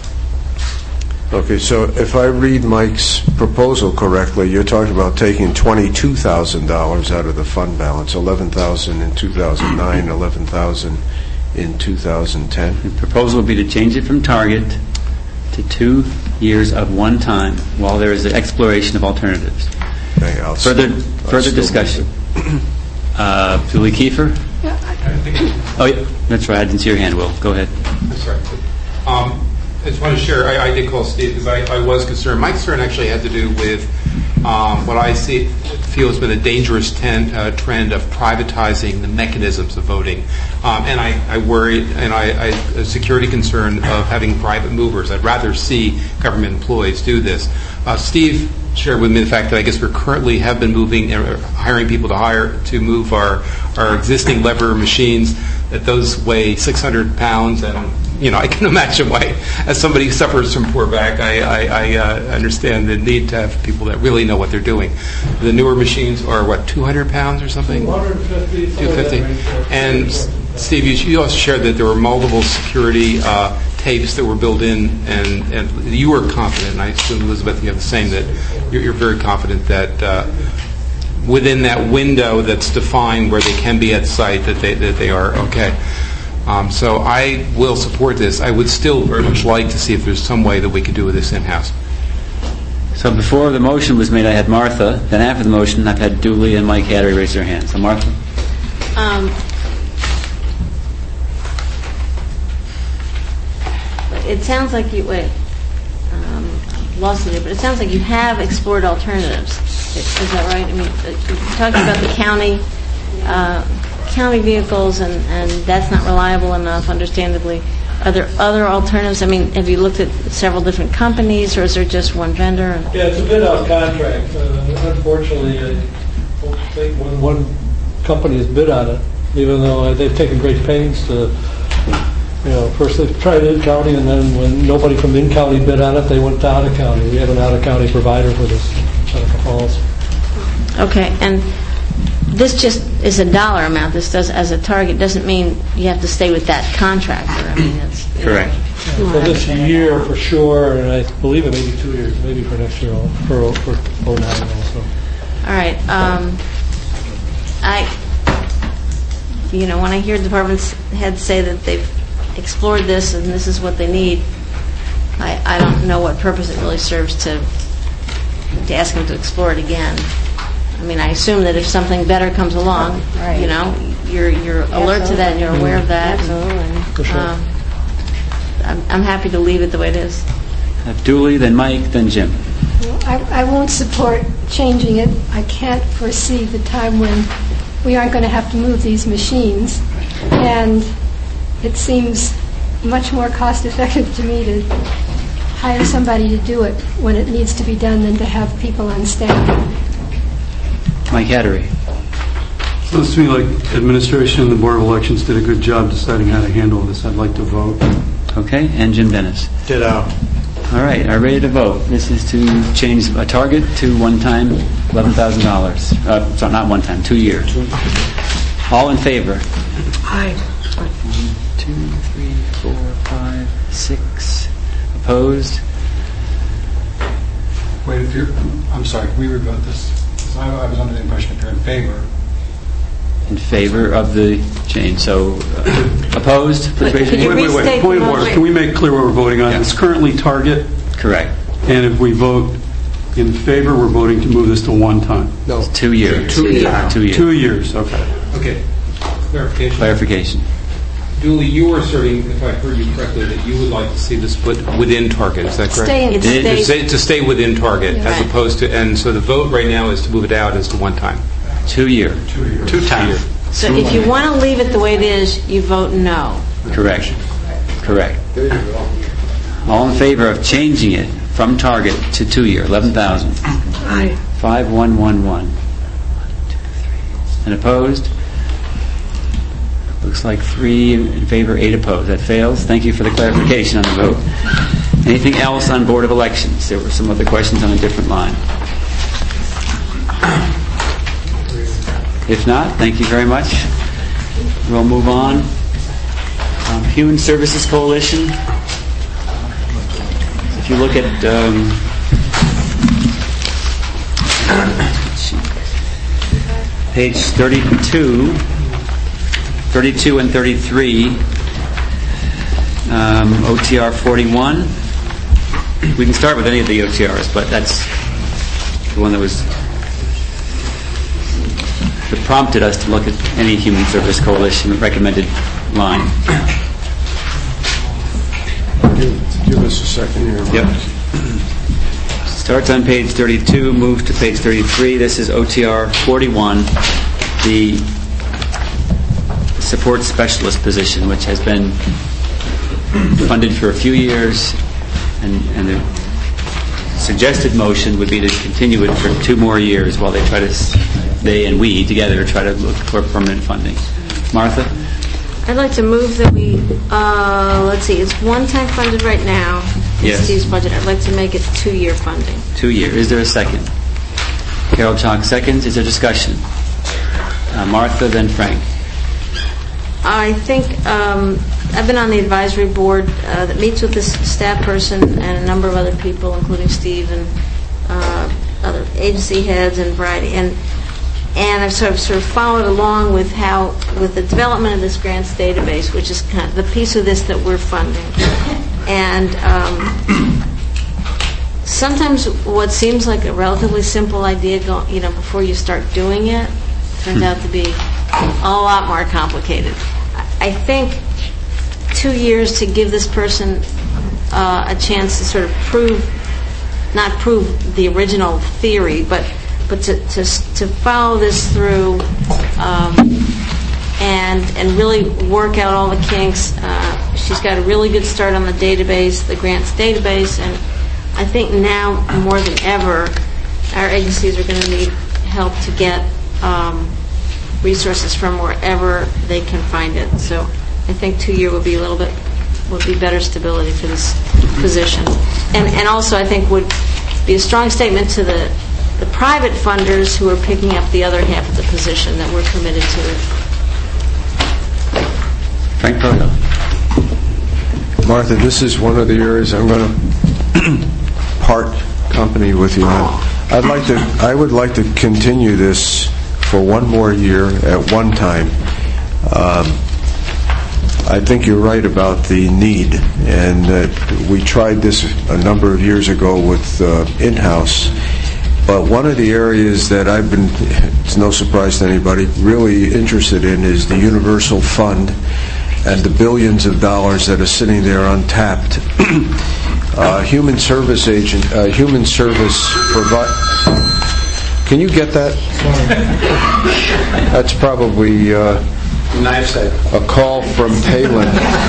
Okay, so if I read Mike's proposal correctly, you're talking about taking twenty-two thousand dollars out of the fund balance, eleven thousand dollars in two thousand nine, eleven thousand dollars in two thousand ten. The proposal would be to change it from target to two years of one time while there is the exploration of alternatives. Okay, I'll further still, further discussion. Uh, Julie Kiefer? Yeah, I, oh, yeah, that's right. I didn't see your hand, Will. Go ahead. That's right. Um, I just want to share, I, I did call Steve because I, I was concerned. My concern actually had to do with um, what I see feel has been a dangerous ten, uh, trend of privatizing the mechanisms of voting. Um, and I, I worry, and I, I a security concern of having private movers. I'd rather see government employees do this. Uh, Steve shared with me the fact that I guess we currently have been moving, uh, hiring people to hire to move our, our existing lever machines, that those weigh six hundred pounds, and you know, I can imagine why, as somebody who suffers from poor back, I, I, I uh, understand the need to have people that really know what they're doing. The newer machines are, what, two hundred pounds or something? two hundred fifty. two hundred fifty. And Steve, you, you also shared that there were multiple security uh, tapes that were built in, and, and you were confident, and I assume, Elizabeth, you have the same, that you're, you're very confident that uh, within that window that's defined where they can be at site, that they, that they are okay. Um, so I will support this. I would still very much like to see if there's some way that we could do this in-house. So before the motion was made, I had Martha. Then after the motion, I've had Dooley and Mike Hattery raise their hands. So Martha? Um, it sounds like you, wait, um, lost it, but it sounds like you have explored alternatives. Is, is that right? I mean, you're talking about the county, uh, county vehicles, and, and that's not reliable enough, understandably. Are there other alternatives? I mean, have you looked at several different companies, or is there just one vendor? Yeah, it's a bid-out contract. Uh, unfortunately, I don't think when one company has bid on it, even though they've taken great pains to, you know, first they tried in-county, and then when nobody from in-county bid on it, they went to out-of-county. We have an out-of-county provider for this, Seneca Falls. Okay, and this just is a dollar amount. This does, as a target, doesn't mean you have to stay with that contractor. I mean, it's correct. Yeah, for this year, for sure, and I believe it may be two years, maybe for next year, for for oh nine also. All right. Um, I, you know, when I hear departments heads say that they've explored this and this is what they need, I, I don't know what purpose it really serves to to ask them to explore it again. I mean, I assume that if something better comes along, Right. you know, you're you're alert to that and you're aware of that. Absolutely. For sure. Um, I'm, I'm happy to leave it the way it is. I have Dooley, then Mike, then Jim. I, I won't support changing it. I can't foresee the time when we aren't going to have to move these machines. And it seems much more cost-effective to me to hire somebody to do it when it needs to be done than to have people on staff. Mike Hattery. Sounds to me like administration and the Board of Elections did a good job deciding how to handle this. I'd like to vote. Okay, and Jim Dennis. Ditto. All right, are ready to vote. This is to change a target to one-time eleven thousand dollars. Uh, sorry, not one time, two year. All in favor? Aye. One, two, three, four, five, six. Opposed? Wait, if you're, I'm sorry, can we revote this? 'Cause I, I was under the impression if you're in favor. In favor of the change. So, uh, opposed? Please raise your Wait, hand. wait, wait. Point of order. Can we make clear what we're voting on? Yeah. It's currently target, Correct. and if we vote in favor, we're voting to move this to one time. No. Two years. Two years. Two years. Two years, okay. Okay. Clarification. Clarification. Dooley, you were asserting, if I heard you correctly, that you would like to see this put within target. Is that correct? Stay in. It's It- To stay- stay, to stay within target, Yeah. as Right. opposed to, and so the vote right now is to move it out as to one time. Two year. Two years. Two times. So if you want to leave it the way it is, you vote no. Correct. Correct. All in favor of changing it from target to two year, eleven thousand. Aye. Five one one one. And opposed? Looks like three in favor, eight opposed. That fails. Thank you for the clarification on the vote. Anything else on Board of Elections? There were some other questions on a different line. If not, thank you very much. We'll move on. Um, Human Services Coalition. If you look at um, page thirty-two, thirty-two and thirty-three, um, O T R forty-one. We can start with any of the O T Rs, but that's the one that was that prompted us to look at any Human Service Coalition recommended line. Give, give us a second here. Yep. Starts on page thirty-two, moves to page thirty-three. This is O T R forty-one, the support specialist position, which has been funded for a few years, and, and the suggested motion would be to continue it for two more years while they try to, they and we together try to look for permanent funding. Martha? I'd like to move that we, uh, let's see, it's one-time funded right now. Yes. Steve's budget. I'd like to make it two-year funding. Two year. Is there a second? Carol Chalk seconds. Is there discussion? Uh, Martha, then Frank. I think um, I've been on the advisory board uh, that meets with this staff person and a number of other people, including Steve and uh, other agency heads and variety. And and I've sort of sort of followed along with how with the development of this grants database, which is kind of the piece of this that we're funding. And um, sometimes what seems like a relatively simple idea, go, you know, before you start doing it, turns out to be a lot more complicated. I think two years to give this person uh, a chance to sort of prove, not prove the original theory, but but to to, to follow this through um, and and really work out all the kinks. Uh, she's got a really good start on the database, the grants database, and I think now more than ever, our agencies are going to need help to get um, resources from wherever they can find it. So I think two year would be a little bit would be better stability for this position, and and also I think would be a strong statement to the the private funders who are picking up the other half of the position that we're committed to it. Frank Proto. Martha, this is one of the areas I'm going to part company with you on. I'd like to. I would like to continue this for one more year at one time. Um, I think you're right about the need, and that we tried this a number of years ago with uh, in-house. But one of the areas that I've been, it's no surprise to anybody, really interested in is the universal fund and the billions of dollars that are sitting there untapped. uh, human service agent, uh, human service provider. Can you get that? That's probably uh, a call from Palin.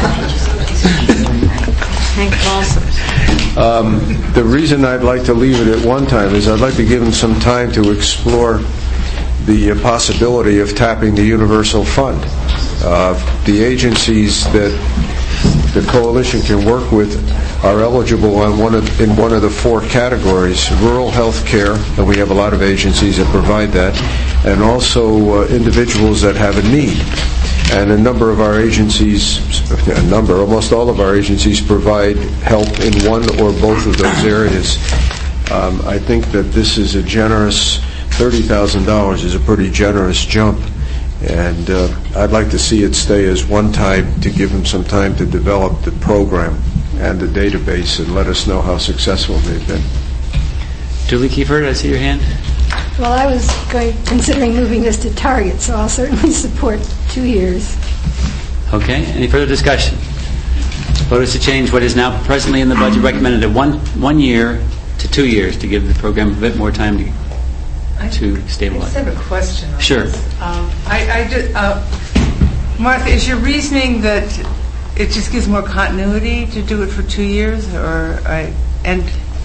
Hank Paulson. Um, the reason I'd like to leave it at one time is I'd like to give him some time to explore the uh, possibility of tapping the universal fund. Uh, the agencies that the coalition can work with are eligible on one of, in one of the four categories: rural health care, and we have a lot of agencies that provide that, and also uh, individuals that have a need. And a number of our agencies, a number, almost all of our agencies provide help in one or both of those areas. Um, I think that this is a generous, thirty thousand dollars is a pretty generous jump. And uh, I'd like to see it stay as one time to give them some time to develop the program and the database and let us know how successful they've been. Julie Kiefer, did I see your hand? Well, I was going, considering moving this to Target, so I'll certainly support two years. Okay. Any further discussion? Vote is to change what is now presently in the budget recommended at one one year to two years to give the program a bit more time to to stabilize. I just have a question on Sure. this. Um, I, I just, uh, Martha, is your reasoning that it just gives more continuity to do it for two years, or I and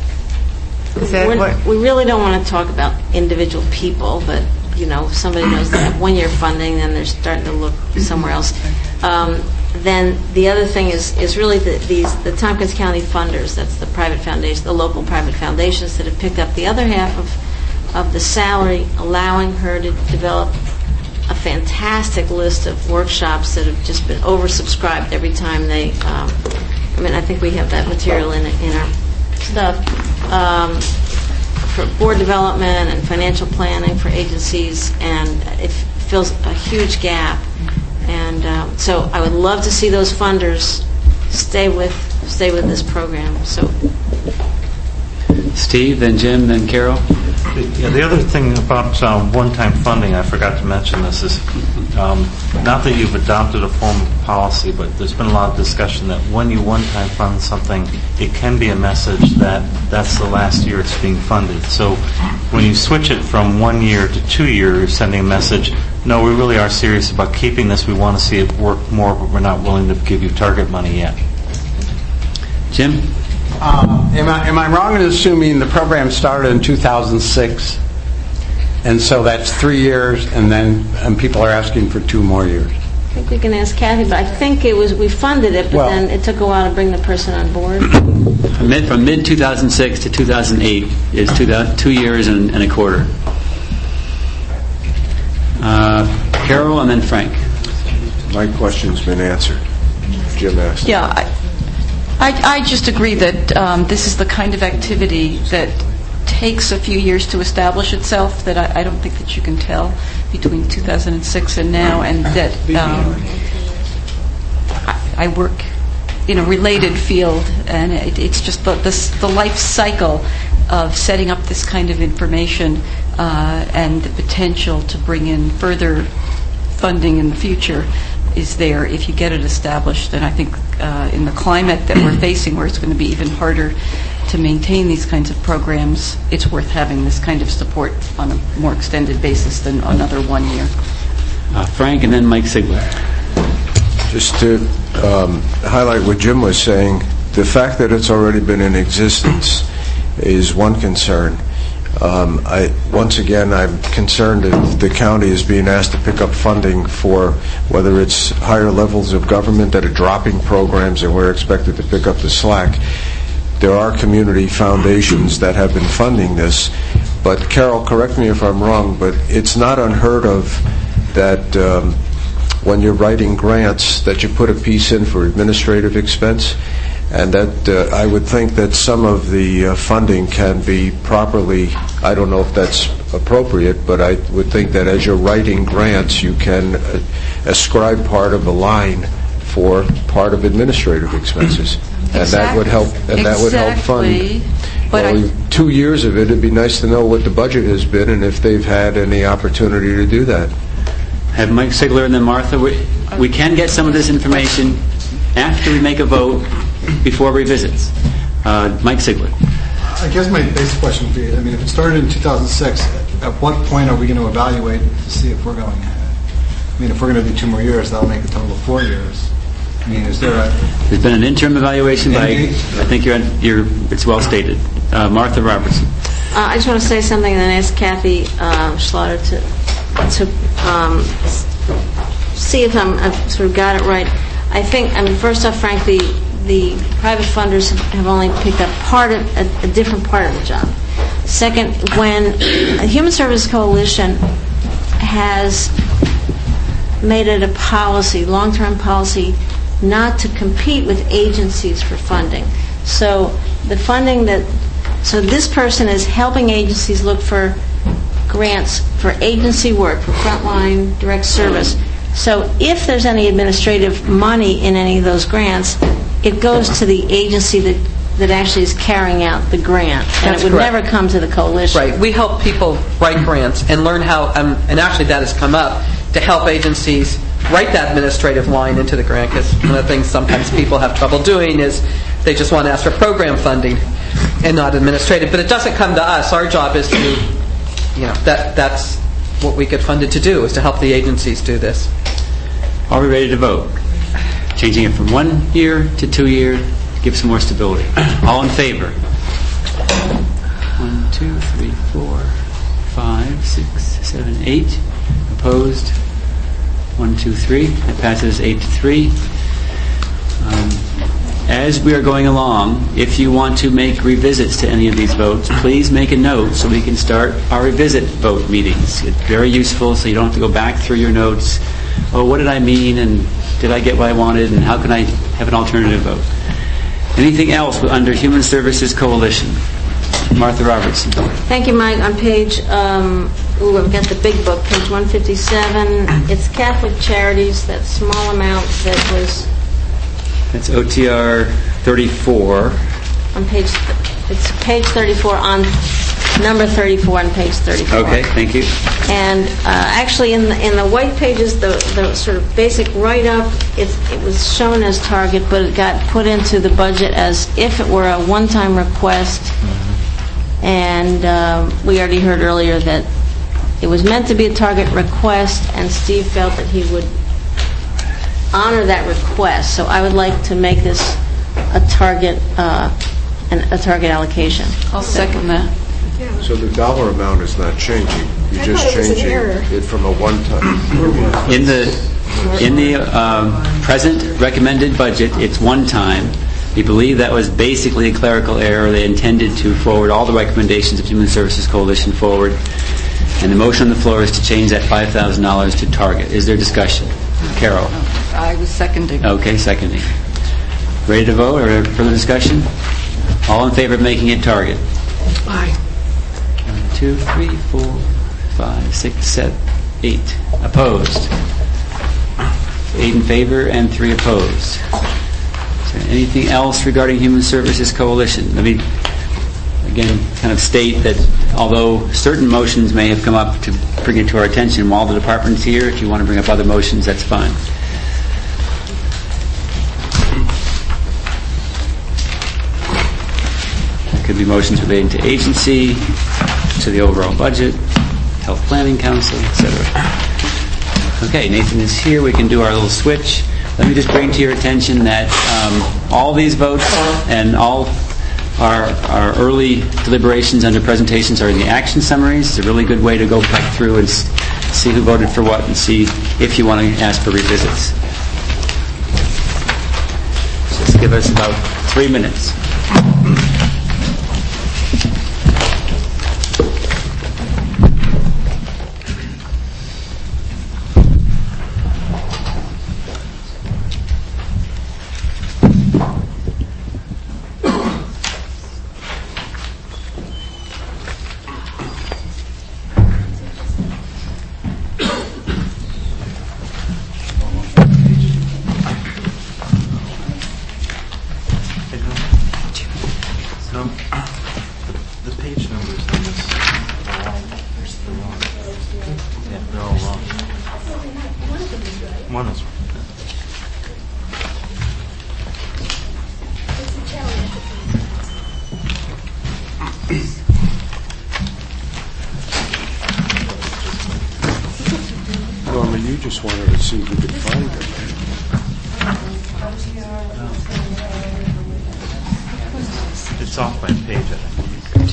is that We're, what? we really don't want to talk about individual people, but you know, if somebody knows they have one-year funding, then they're starting to look somewhere else. Um, then the other thing is is really the, these the Tompkins County funders. That's the private foundation, the local private foundations that have picked up the other half of of the salary, allowing her to develop a fantastic list of workshops that have just been oversubscribed every time they. Um, I mean, I think we have that material in in our stuff um, for board development and financial planning for agencies, and it fills a huge gap. And um, so, I would love to see those funders stay with stay with this program. So, Steve, then Jim, then Carol. Yeah, the other thing about um, one-time funding, I forgot to mention this, is um, not that you've adopted a form of policy, but there's been a lot of discussion that when you one-time fund something, it can be a message that that's the last year it's being funded. So when you switch it from one year to two years, you're sending a message, no, we really are serious about keeping this. We want to see it work more, but we're not willing to give you target money yet. Jim? Um, am I am I wrong in assuming the program started in two thousand six, and so that's three years, and then and people are asking for two more years? I think we can ask Kathy, but I think it was we funded it, but Well- then it took a while to bring the person on board. From mid, from mid two thousand six to two thousand eight is two, two years and, and a quarter. Uh, Carol and then Frank. My question's been answered. Jim asked. Yeah, I, I, I just agree that um, this is the kind of activity that takes a few years to establish itself, that I, I don't think that you can tell between two thousand six and now, and that um, I, I work in a related field, and it, it's just the, the, the life cycle of setting up this kind of information uh, and the potential to bring in further funding in the future is there if you get it established. And I think uh, in the climate that we're facing, where it's going to be even harder to maintain these kinds of programs, it's worth having this kind of support on a more extended basis than another one year. Uh, Frank, and then Mike Sigler. Just to um, highlight what Jim was saying, the fact that it's already been in existence is one concern. Um, I, once again, I'm concerned that the county is being asked to pick up funding for whether it's higher levels of government that are dropping programs and we're expected to pick up the slack. There are community foundations that have been funding this, but Carol, correct me if I'm wrong, but it's not unheard of that um, when you're writing grants that you put a piece in for administrative expense, and that uh, I would think that some of the uh, funding can be properly, I don't know if that's appropriate, but I would think that as you're writing grants, you can uh, ascribe part of a line for part of administrative expenses. Exactly. And that would help, and that would help Exactly. fund. But well, I- two years of it, it'd be nice to know what the budget has been and if they've had any opportunity to do that. Have Mike Sigler and then Martha. We, we can get some of this information after we make a vote before revisits. Uh, Mike Sigler. I guess my basic question would be, I mean, if it started in two thousand six, at what point are we going to evaluate to see if we're going ahead? I mean, if we're going to do two more years, that'll make a total of four years. I mean, is there a... There's been an interim evaluation by, I think you're, you're, it's well stated. Uh, Martha Robertson. Uh, I just want to say something and then ask Kathy uh, Schlatter to to um, see if I'm, I've sort of got it right. I think, I mean, first off, frankly, the private funders have only picked up part of a, a different part of the job. Second, when a Human Service Coalition has made it a policy, long-term policy, not to compete with agencies for funding. So the funding that, so this person is helping agencies look for grants for agency work, for frontline direct service. So if there's any administrative money in any of those grants, it goes to the agency that, that actually is carrying out the grant. And That's it would correct. never come to the coalition. Right. We help people write grants and learn how, um, and actually that has come up, to help agencies write that administrative line into the grant, because one of the things sometimes people have trouble doing is they just want to ask for program funding and not administrative. But it doesn't come to us. Our job is to, you know, that that's what we get funded to do, is to help the agencies do this. Are we ready to vote? Changing it from one year to two year, give some more stability. All in favor? One, two, three, four, five, six, seven, eight. Opposed? One, two, three. That passes eight to three. Um, as we are going along, if you want to make revisits to any of these votes, please make a note so we can start our revisit vote meetings. It's very useful, so you don't have to go back through your notes. Oh, what did I mean, and did I get what I wanted, and how can I have an alternative vote? Anything else under Human Services Coalition? Martha Robertson. Thank you, Mike. On page, um, ooh, I've got the big book, page one fifty-seven. It's Catholic Charities, that small amount that was That's O T R thirty-four. on page, it's page thirty-four, on number thirty-four on page thirty-four. Okay, thank you. And uh, actually, in the, in the white pages, the, the sort of basic write-up, it, it was shown as target, but it got put into the budget as if it were a one-time request. And uh, we already heard earlier that it was meant to be a target request, and Steve felt that he would honor that request. So I would like to make this a target, uh, an, a target allocation. I'll second that. So the dollar amount is not changing. You're I just thought it was an changing error. it from a one-time. In the in the um, present recommended budget, it's one time. We believe that was basically a clerical error. They intended to forward all the recommendations of Human Services Coalition forward, and the motion on the floor is to change that five thousand dollars to target. Is there discussion? Carol. I was seconding. Okay, seconding. Ready to vote or further discussion? All in favor of making it target? Aye. two, three, four, five, six, seven, eight. Opposed? Eight in favor and three opposed. Is there anything else regarding Human Services Coalition? Let me, again, kind of state that although certain motions may have come up to bring it to our attention while the department's here, if you want to bring up other motions, that's fine. Could be motions relating to agency, to the overall budget, health planning council, et cetera. Okay, Nathan is here. We can do our little switch. Let me just bring to your attention that um, all these votes and all our, our early deliberations under presentations are in the action summaries. It's a really good way to go back through and s- see who voted for what and see if you want to ask for revisits. Just give us about three minutes. Norma, you just wanted to see if you could find it. It's off by a page, I think.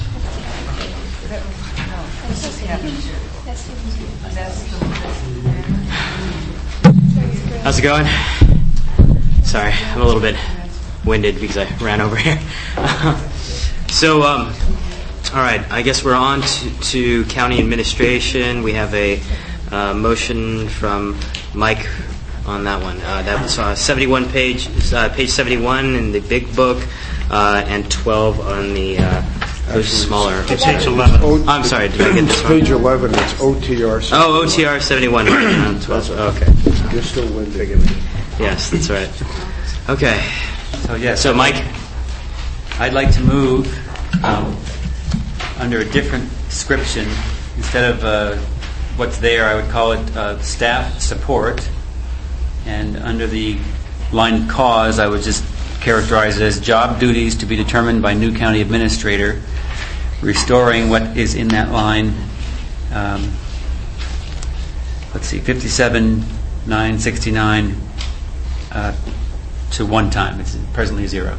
How's it going? Sorry, I'm a little bit winded because I ran over here. So, um, all right, I guess we're on to, to county administration. We have a uh, motion from Mike on that one. Uh, that was uh, seventy-one page, uh, page seventy-one in the big book, uh, and twelve on the uh, smaller. It's page eleven. Oh, I'm sorry, did I get this wrong? Page eleven, it's O T R. Oh, O T R seventy-one, right, on twelve. Okay. You're still winded. Yes, that's right. Okay. So, yeah. So, Mike? I'd like to move um, under a different description. Instead of uh, what's there, I would call it uh, staff support. And under the line cause, I would just characterize it as job duties to be determined by new county administrator, restoring what is in that line. Um, let's see, fifty-seven nine sixty-nine uh, to one time. It's presently zero.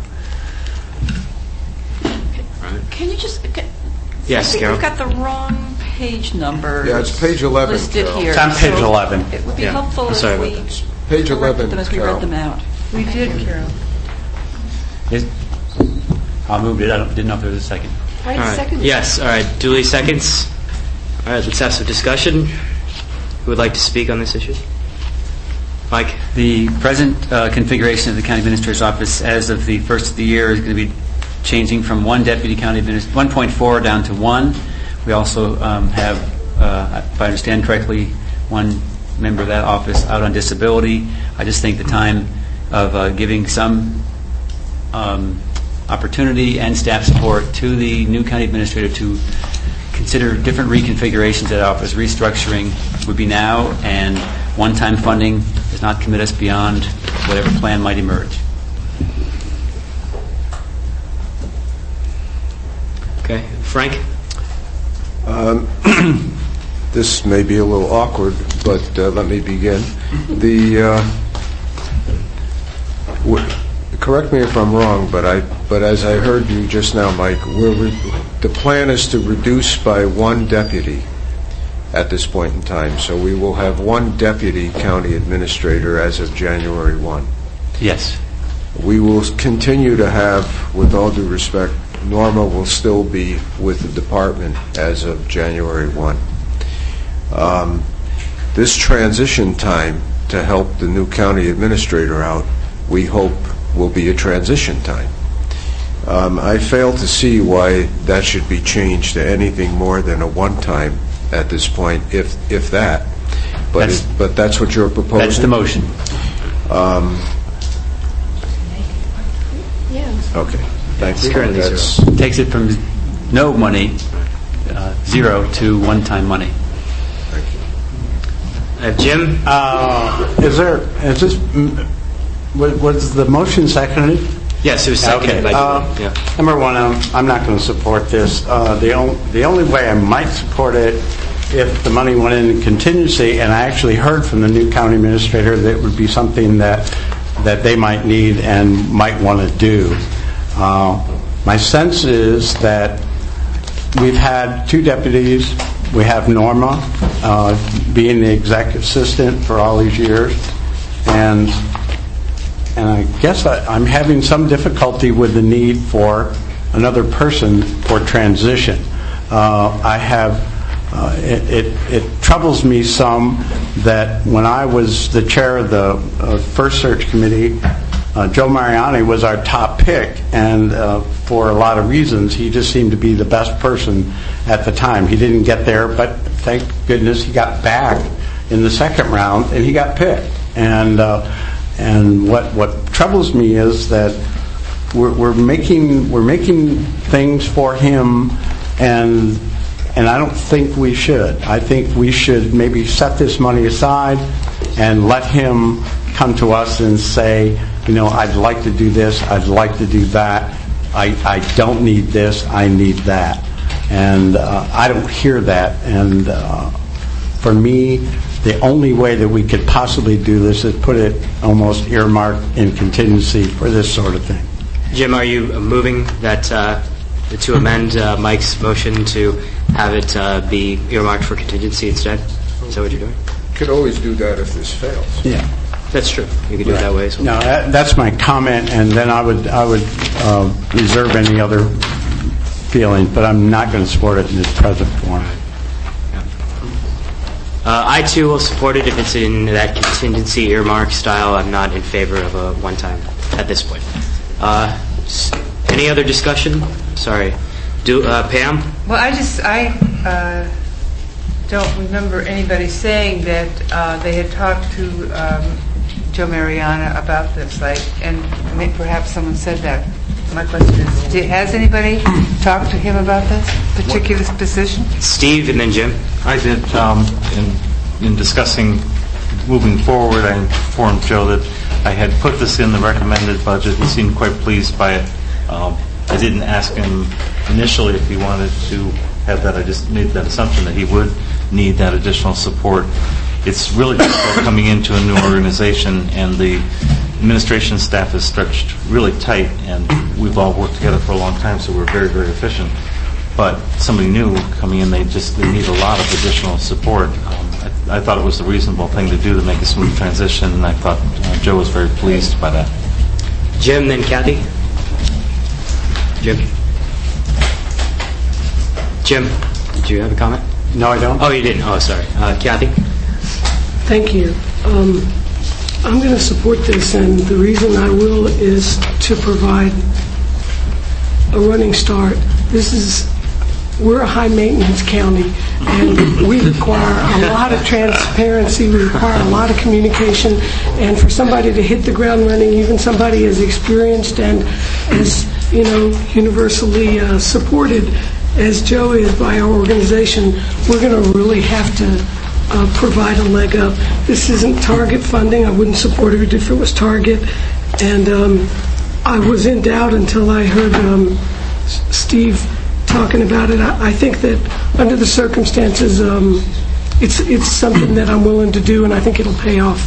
Can you just... Can, Yes, I think Carol. we've got the wrong page number. Yeah, it's page eleven, listed Carol. here. It's on page So eleven. It would be Yeah. helpful I'm if sorry we about that. Page corrected eleven, them as we Carol. read them out. We did, Carol. Is, I moved it. I don't, didn't know if there was a second. I All right. second. Yes, all right. Duly seconds. All right, let's have some discussion. Who would like to speak on this issue? Mike? The present uh, configuration of the county administrator's office as of the first of the year is going to be changing from one deputy county administrator, one point four down to one. We also um, have, uh, if I understand correctly, one member of that office out on disability. I just think the time of uh, giving some um, opportunity and staff support to the new county administrator to consider different reconfigurations of that office, restructuring would be now, and one-time funding does not commit us beyond whatever plan might emerge. Okay. Frank? Um, this may be a little awkward, but uh, let me begin. The uh, w- correct me if I'm wrong, but I but as I heard you just now, Mike, we're re- the plan is to reduce by one deputy at this point in time. So we will have one deputy county administrator as of January first. Yes. We will continue to have, with all due respect, Norma will still be with the department as of January first. Um, this transition time to help the new county administrator out, we hope will be a transition time. Um, I fail to see why that should be changed to anything more than a one-time at this point, if if that. But That's- it- but that's what you're proposing? That's the motion. Um, Yeah. Okay, thank It's you. currently That's- zero. Takes it from no money, uh, zero, to one-time money. Uh, Jim? Uh, Is there, is this, mm, wa- was the motion seconded? Yes, it was seconded by Okay. uh, Julie. Yeah. Number one, I'm I'm not going to support this. Uh, The on- the only way I might support it if the money went in contingency, and I actually heard from the new county administrator that it would be something that that they might need and might want to do. Uh, My sense is that we've had two deputies. We have Norma uh, being the executive assistant for all these years, and and I guess I, I'm having some difficulty with the need for another person for transition. Uh, I have, uh, it, it, it troubles me some that when I was the chair of the uh, first search committee, uh, Joe Mariani was our top pick, and uh, for a lot of reasons, he just seemed to be the best person at the time. He didn't get there, but thank goodness he got back in the second round, and he got picked. And uh, And what, what troubles me is that we're, we're making we're making things for him, and and I don't think we should. I think we should maybe set this money aside and let him come to us and say, you know, I'd like to do this, I'd like to do that. I, I don't need this, I need that. And uh, I don't hear that. And uh, for me, the only way that we could possibly do this is put it almost earmarked in contingency for this sort of thing. Jim, are you moving that uh, to amend uh, Mike's motion to have it uh, be earmarked for contingency instead? Is that what you're doing? Could always do that if this fails. Yeah. That's true. You could do it that way as well. No, that, that's my comment, and then I would I would uh, reserve any other feelings, but I'm not going to support it in its present form. Uh, I too will support it if it's in that contingency earmark style. I'm not in favor of a one-time at this point. Uh, s- any other discussion? Sorry. Do uh, Pam? Well, I just, I uh, don't remember anybody saying that uh, they had talked to um, Joe Mariana about this, like, and may- perhaps someone said that. My question is, did, has anybody talked to him about this particular position? Steve and then Jim. I did, um, in, in discussing moving forward, I informed Joe that I had put this in the recommended budget. He seemed quite pleased by it. Um, I didn't ask him initially if he wanted to have that. I just made that assumption that he would need that additional support. It's really difficult coming into a new organization, and the administration staff is stretched really tight, and we've all worked together for a long time, so we're very, very efficient. But somebody new coming in, they just they need a lot of additional support. Um, I, I thought it was the reasonable thing to do to make a smooth transition, and I thought uh, Joe was very pleased by that. Jim, then Kathy. Jim. Jim, did you have a comment? No, I don't. Oh, you didn't. Oh, sorry. Uh, Kathy. Thank you. Um, I'm going to support this, and the reason I will is to provide a running start. This is, we're a high-maintenance county, and we require a lot of transparency, we require a lot of communication, and for somebody to hit the ground running, even somebody as experienced and as, you know, universally uh, supported as Joe is by our organization, we're going to really have to Uh, provide a leg up. This isn't target funding. I wouldn't support it if it was target. And um, I was in doubt until I heard um, S- Steve talking about it. I, I think that under the circumstances, um, it's it's something that I'm willing to do, and I think it'll pay off.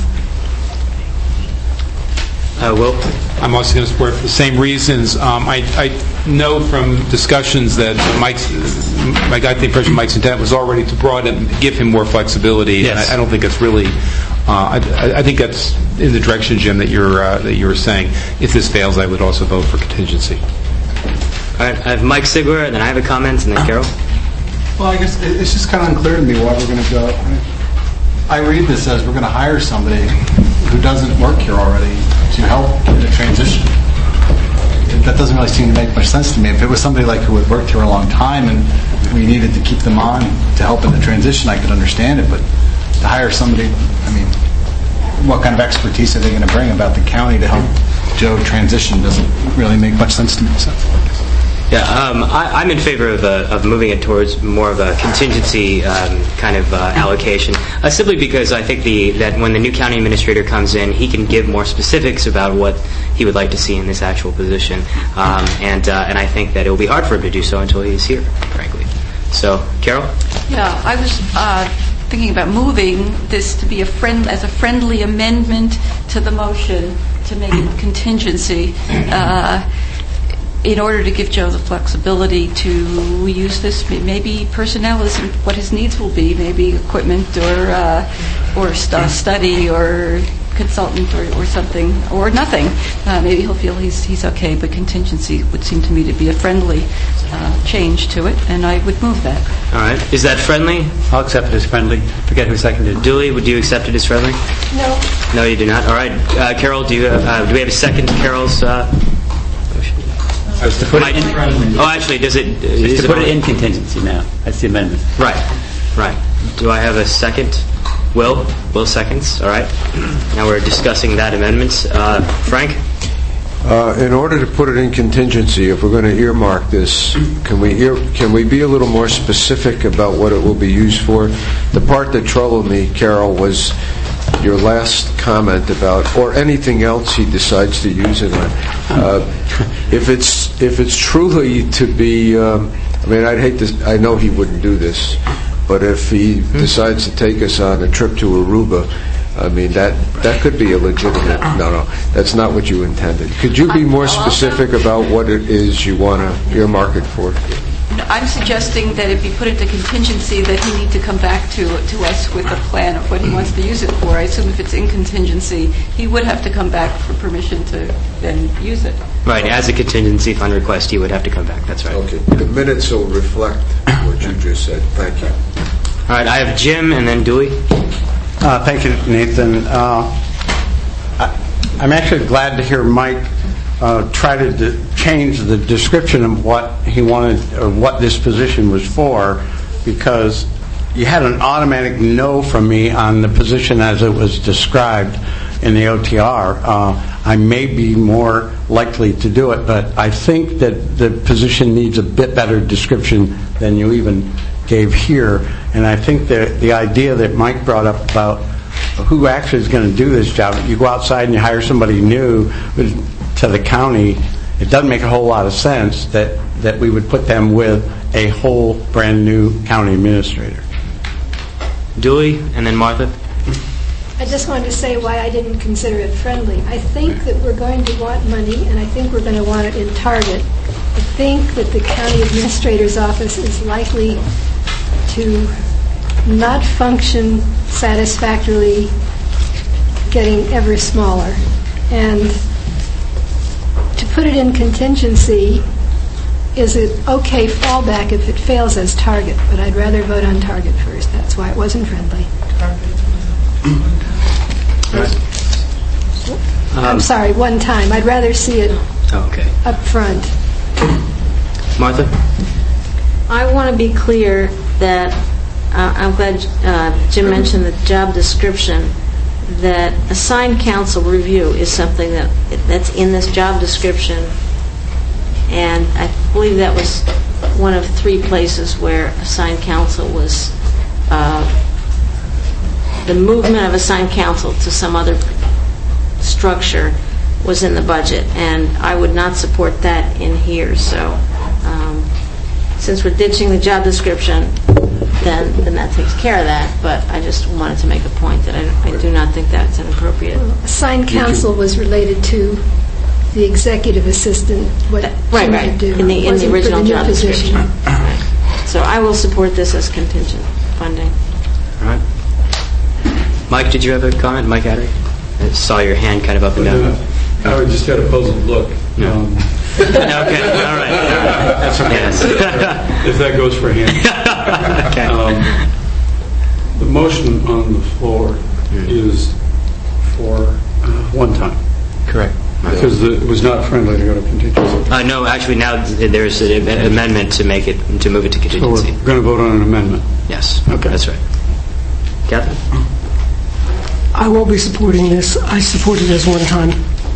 Uh, Will? I'm also going to support it for the same reasons. Um, I, I know from discussions that Mike's, my I think President Mike's intent was already to broaden, give him more flexibility. Yes. And I, I don't think it's really. Uh, I, I think that's in the direction, Jim, that you're uh, that you were saying. If this fails, I would also vote for contingency. All right. I have Mike Sigler, and then I have a comment, and then Carol. Well, I guess it- it's just kind of unclear to me why we're going to go. I read this as we're going to hire somebody who doesn't work here already to help in a transition. It that doesn't really seem to make much sense to me. If it was somebody like who had worked here a long time and we needed to keep them on to help in the transition, I could understand it. But to hire somebody, I mean, what kind of expertise are they going to bring about the county to help Joe transition doesn't really make much sense to me. So. Yeah, um, I, I'm in favor of, uh, of moving it towards more of a contingency um, kind of uh, allocation, uh, simply because I think the that when the new county administrator comes in, he can give more specifics about what he would like to see in this actual position, um, and uh, and I think that it will be hard for him to do so until he's here, frankly. So, Carol? Yeah, I was uh, thinking about moving this to be a friend as a friendly amendment to the motion to make it contingency. Uh, in order to give Joe the flexibility to use this, maybe personnel isn't what his needs will be, maybe equipment or uh, or st- study or consultant or, or something, or nothing. Uh, maybe he'll feel he's he's okay, but contingency would seem to me to be a friendly uh, change to it, and I would move that. All right. Is that friendly? I'll accept it as friendly. Forget who seconded. Dooley, would you accept it as friendly? No. No, you do not. All right. Uh, Carol, do you uh, do we have a second to Carol's uh, motion? To put it in, oh, actually, does it? Is to put it in contingency now. That's the amendment. Right, right. Do I have a second? Will? Will seconds. All right. Now we're discussing that amendment. Uh, Frank? Uh, in order to put it in contingency, if we're going to earmark this, can we ear, can we be a little more specific about what it will be used for? The part that troubled me, Carol, was your last comment about, or anything else he decides to use it on. Uh, if it's if it's truly to be, um, I mean, I'd hate to. I know he wouldn't do this, but if he decides to take us on a trip to Aruba, I mean, that that could be a legitimate. No, no, that's not what you intended. Could you be more specific about what it is you want to earmark it for? I'm suggesting that it be put into contingency, that he need to come back to to us with a plan of what he wants to use it for. I assume if it's in contingency, he would have to come back for permission to then use it. Right, as a contingency fund request, he would have to come back. That's right. Okay. The minutes will reflect what you just said. Thank you. All right, I have Jim and then Dewey. Uh, thank you, Nathan. Uh, I, I'm actually glad to hear Mike uh, try to de- change the description of what he wanted, or what this position was for, because you had an automatic no from me on the position as it was described in the O T R. Uh, I may be more likely to do it, but I think that the position needs a bit better description than you even gave here. And I think that the idea that Mike brought up about who actually is going to do this job, you go outside and you hire somebody new to the county, it doesn't make a whole lot of sense that, that we would put them with a whole brand new county administrator. Dewey and then Martha. I just wanted to say why I didn't consider it friendly. I think that we're going to want money, and I think we're going to want it in Target. I think that the county administrator's office is likely to not function satisfactorily, getting ever smaller. And to put it in contingency is an okay fallback if it fails as Target, but I'd rather vote on Target first. That's why it wasn't friendly. Um, I'm sorry, one time. I'd rather see it okay. up front. Martha? I want to be clear that uh, I'm glad uh, Jim mentioned the job description, that assigned counsel review is something that that's in this job description, and I believe that was one of three places where assigned counsel was uh, the movement of assigned counsel to some other structure was in the budget, and I would not support that in here. So um, since we're ditching the job description, then then that takes care of that. But I just wanted to make a point that I, I do not think that's inappropriate. Well, assigned counsel was related to the executive assistant, what that, right, she right. would do. In the, in the original the job position. description. Right. So I will support this as contingent funding. All right. Mike, did you have a comment? Mike Addery? I saw your hand kind of up and down. I just had a puzzled look. No. Um, okay, all right. All right. That's okay. Yes. If that goes for him. Okay. Um, the motion on the floor mm. is for uh, one time. Correct. Because the- it was not friendly to go to contingency. Uh, no, actually, now th- there's an amendment to make it, to move it to So contingency. we're going to vote on an amendment. Yes, Okay. that's right. Kathy? I won't be supporting this. I support it as one time.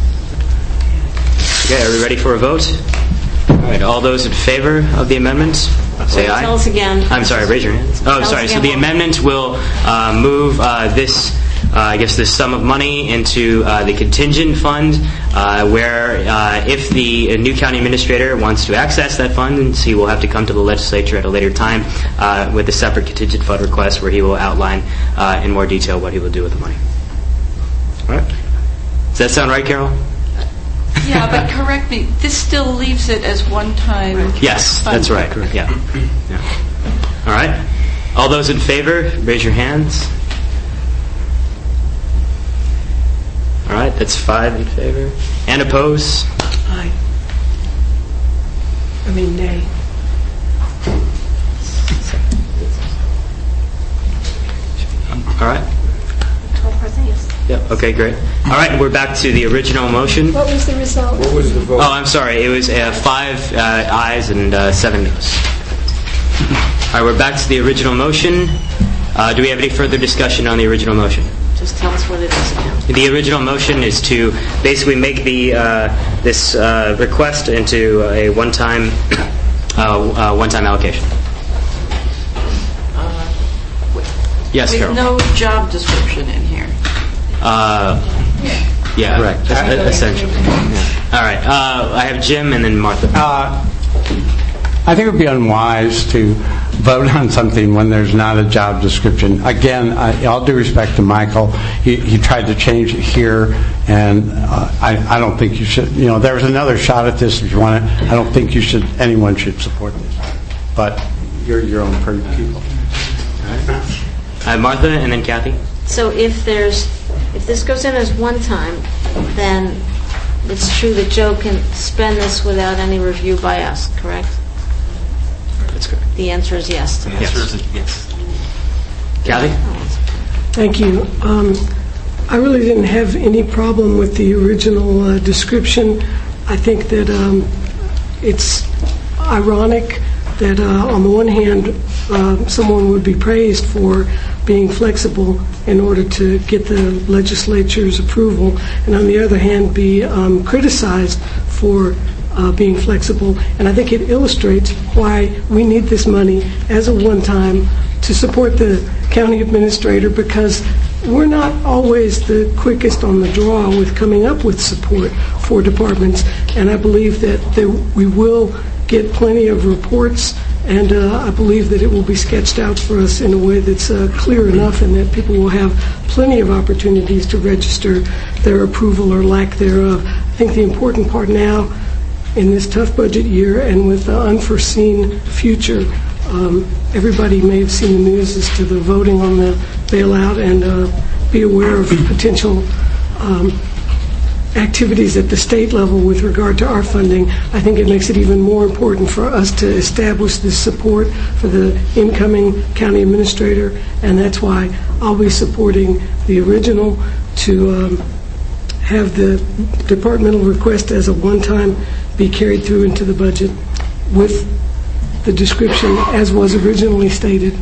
Okay, are we ready for a vote? All right, all those in favor of the amendment, say aye. Tell us again. I'm sorry, raise your hands. Oh, Tell sorry, us so again the what- amendment will uh, move uh, this, uh, I guess, this sum of money into uh, the contingent fund, uh, where uh, if the new county administrator wants to access that fund, and he will have to come to the legislature at a later time uh, with a separate contingent fund request where he will outline uh, in more detail what he will do with the money. All right? Does that sound right, Carol? Yeah, but correct me, this still leaves it as one-time. Yes, that's right. Yeah. yeah. All right. All those in favor, raise your hands. All right, that's five in favor. And oppose? Aye. I mean, nay. All right. twelve percent, yes. Yep. Okay, great. All right, we're back to the original motion. What was the result? What was the vote? Oh, I'm sorry. It was uh, five uh, ayes and uh, seven noes. All right, we're back to the original motion. Uh, do we have any further discussion on the original motion? Just tell us what it is again. The original motion is to basically make the uh, this uh, request into a one-time uh, uh, one-time allocation. Yes, With Carol. no job description in here. Uh, yeah, correct. Essentially. Yeah. All right. Uh, I have Jim and then Martha. Uh, I think it would be unwise to vote on something when there's not a job description. Again, I, all due respect to Michael, he, he tried to change it here, and uh, I, I don't think you should. You know, there was another shot at this if you want it. I don't think you should. Anyone should support this, but you're your own people. I have Martha and then Kathy. So if there's, if this goes in as one time, then it's true that Joe can spend this without any review by us, correct? That's correct. The answer is yes to The that. answer is yes. Kathy? Thank you. Um, I really didn't have any problem with the original uh, description. I think that um, it's ironic that uh, on the one hand, uh, someone would be praised for being flexible in order to get the legislature's approval, and on the other hand, be um, criticized for uh, being flexible. And I think it illustrates why we need this money as a one-time to support the county administrator, because we're not always the quickest on the draw with coming up with support for departments. And I believe that there, we will get plenty of reports, and uh, I believe that it will be sketched out for us in a way that's uh, clear enough, and that people will have plenty of opportunities to register their approval or lack thereof. I think the important part now in this tough budget year and with the unforeseen future, um, everybody may have seen the news as to the voting on the bailout, and uh, be aware of potential um, activities at the state level with regard to our funding. I think it makes it even more important for us to establish this support for the incoming county administrator, and that's why I'll be supporting the original to um, have the departmental request as a one-time be carried through into the budget with the description as was originally stated.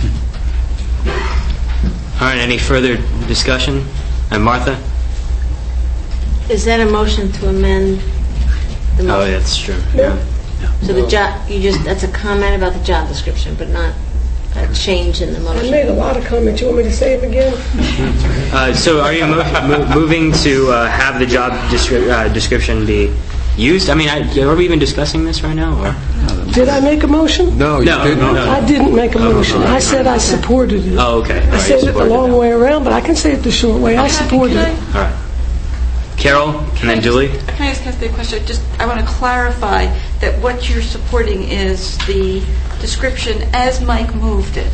All right, any further discussion? And Martha? Is that a motion to amend the motion? Oh, that's true. Yeah. So the job, you just, that's a comment about the job description, but not a change in the motion. I made a lot of comments. You want me to say them again? Uh, so are you mo- mo- moving to uh, have the job descri- uh, description be used? I mean, I, are we even discussing this right now? Or? Did I make a motion? No, you No, didn't. no, no. I didn't make a motion. I said I supported it. Oh, okay. All I right, said you it the supported long it. way around, but I can say it the short way. I supported it. All right. Carol, and then Julie. Can I just ask the question? Just, I want to clarify that what you're supporting is the description as Mike moved it.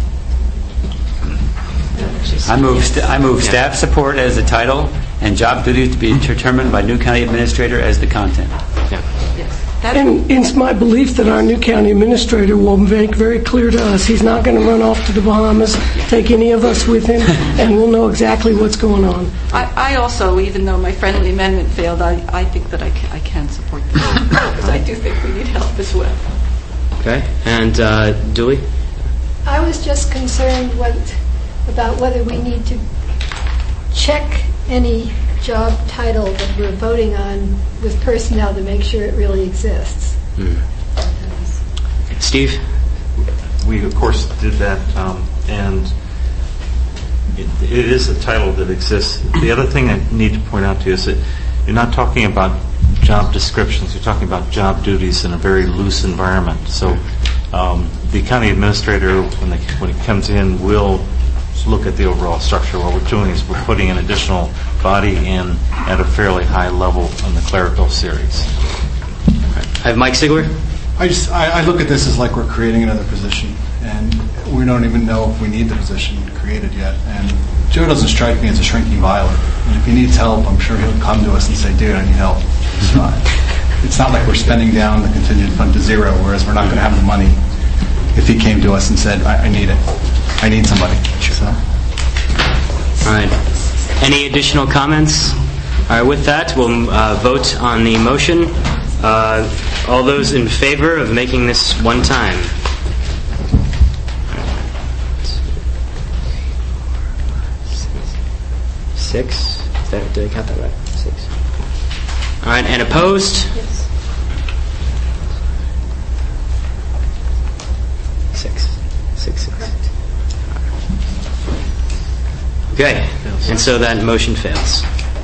I move, st- I move staff support as the title and job duties to be determined by new county administrator as the content. Yeah. Yes. And it's my belief that our new county administrator will make very clear to us, he's not going to run off to the Bahamas, take any of us with him, and we'll know exactly what's going on. I, I also, even though my friendly amendment failed, I, I think that I can, I can support this because I do think we need help as well. Okay. And uh, Julie? I was just concerned what, about whether we need to check any job title that we're voting on with personnel to make sure it really exists. Mm. Steve? We, of course, did that, um, and it, it is a title that exists. The other thing I need to point out to you is that you're not talking about job descriptions, you're talking about job duties in a very loose environment. So um, the county administrator, when, they, when he comes in, will look at the overall structure. What we're doing is we're putting an additional body in at a fairly high level in the clerical series. I have Mike Sigler. I just I, I look at this as like we're creating another position, and we don't even know if we need the position created yet. And Joe doesn't strike me as a shrinking violet. And if he needs help, I'm sure he'll come to us and say, "Dude, I need help." It's not. It's not like we're spending down the contingent fund to zero, whereas we're not going to have the money if he came to us and said, "I, I need it. I need somebody." So. All right. Any additional comments? All right. With that, we'll uh, vote on the motion. Uh, all those in favor of making this one time? Six. Is that, did I count that right? Six. All right. And opposed? Yes. Six. Six. Six. Okay, and so that motion fails.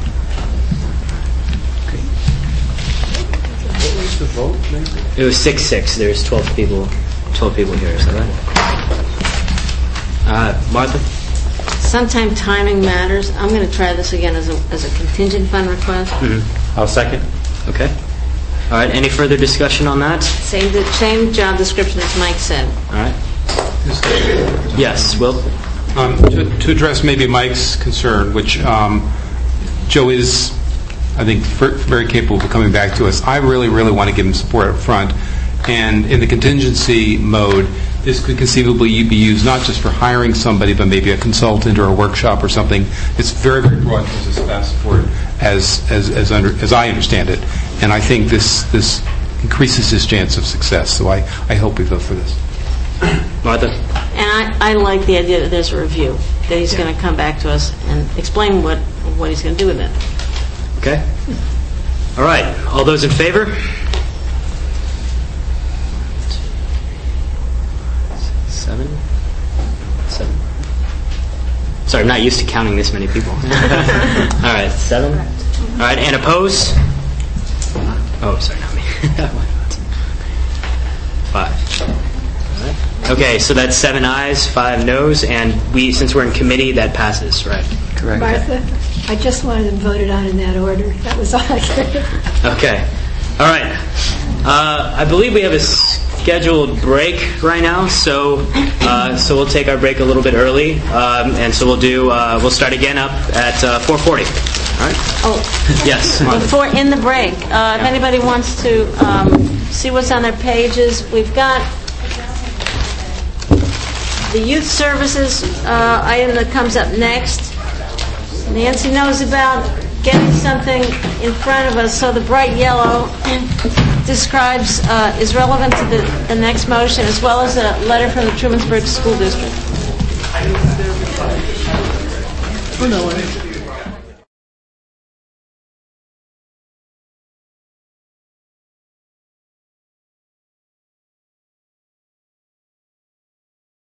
What was the vote? It was six six. There's twelve people, twelve people here. Is that right? Uh, Martha. Sometime timing matters. I'm going to try this again as a as a contingent fund request. Mm-hmm. I'll second. Okay. All right. Any further discussion on that? Same same job description as Mike said. All right. Yes, Will. Um, to, to address maybe Mike's concern, which um, Joe is, I think, very capable of coming back to us. I really, really want to give him support up front. And in the contingency mode, this could conceivably be used not just for hiring somebody, but maybe a consultant or a workshop or something. It's very, very broad because it's staff support, as as as, under, as I understand it. And I think this this increases his chance of success. So I, I hope we vote for this. Martha? And I, I like the idea that there's a review, that he's yeah. going to come back to us and explain what, what he's going to do with it. Okay. All right. All those in favor? Seven? Seven. Sorry, I'm not used to counting this many people. All right. Seven? All right. And opposed? Oh, sorry, not me. Five. Okay, so that's seven ayes, five noes, and we, since we're in committee, that passes, right? Correct. Martha, I just wanted them voted on in that order. That was all I cared. Okay. All right. Uh, I believe we have a scheduled break right now, so uh, so we'll take our break a little bit early, um, and so we'll do uh, we'll start again up at uh, four forty. All right. Oh. Yes. Before in the break, uh, yeah. if anybody wants to um, see what's on their pages, we've got the youth services uh, item that comes up next. Nancy knows about getting something in front of us, so the bright yellow describes, uh, is relevant to the, the next motion, as well as a letter from the Trumansburg School District. Oh, no.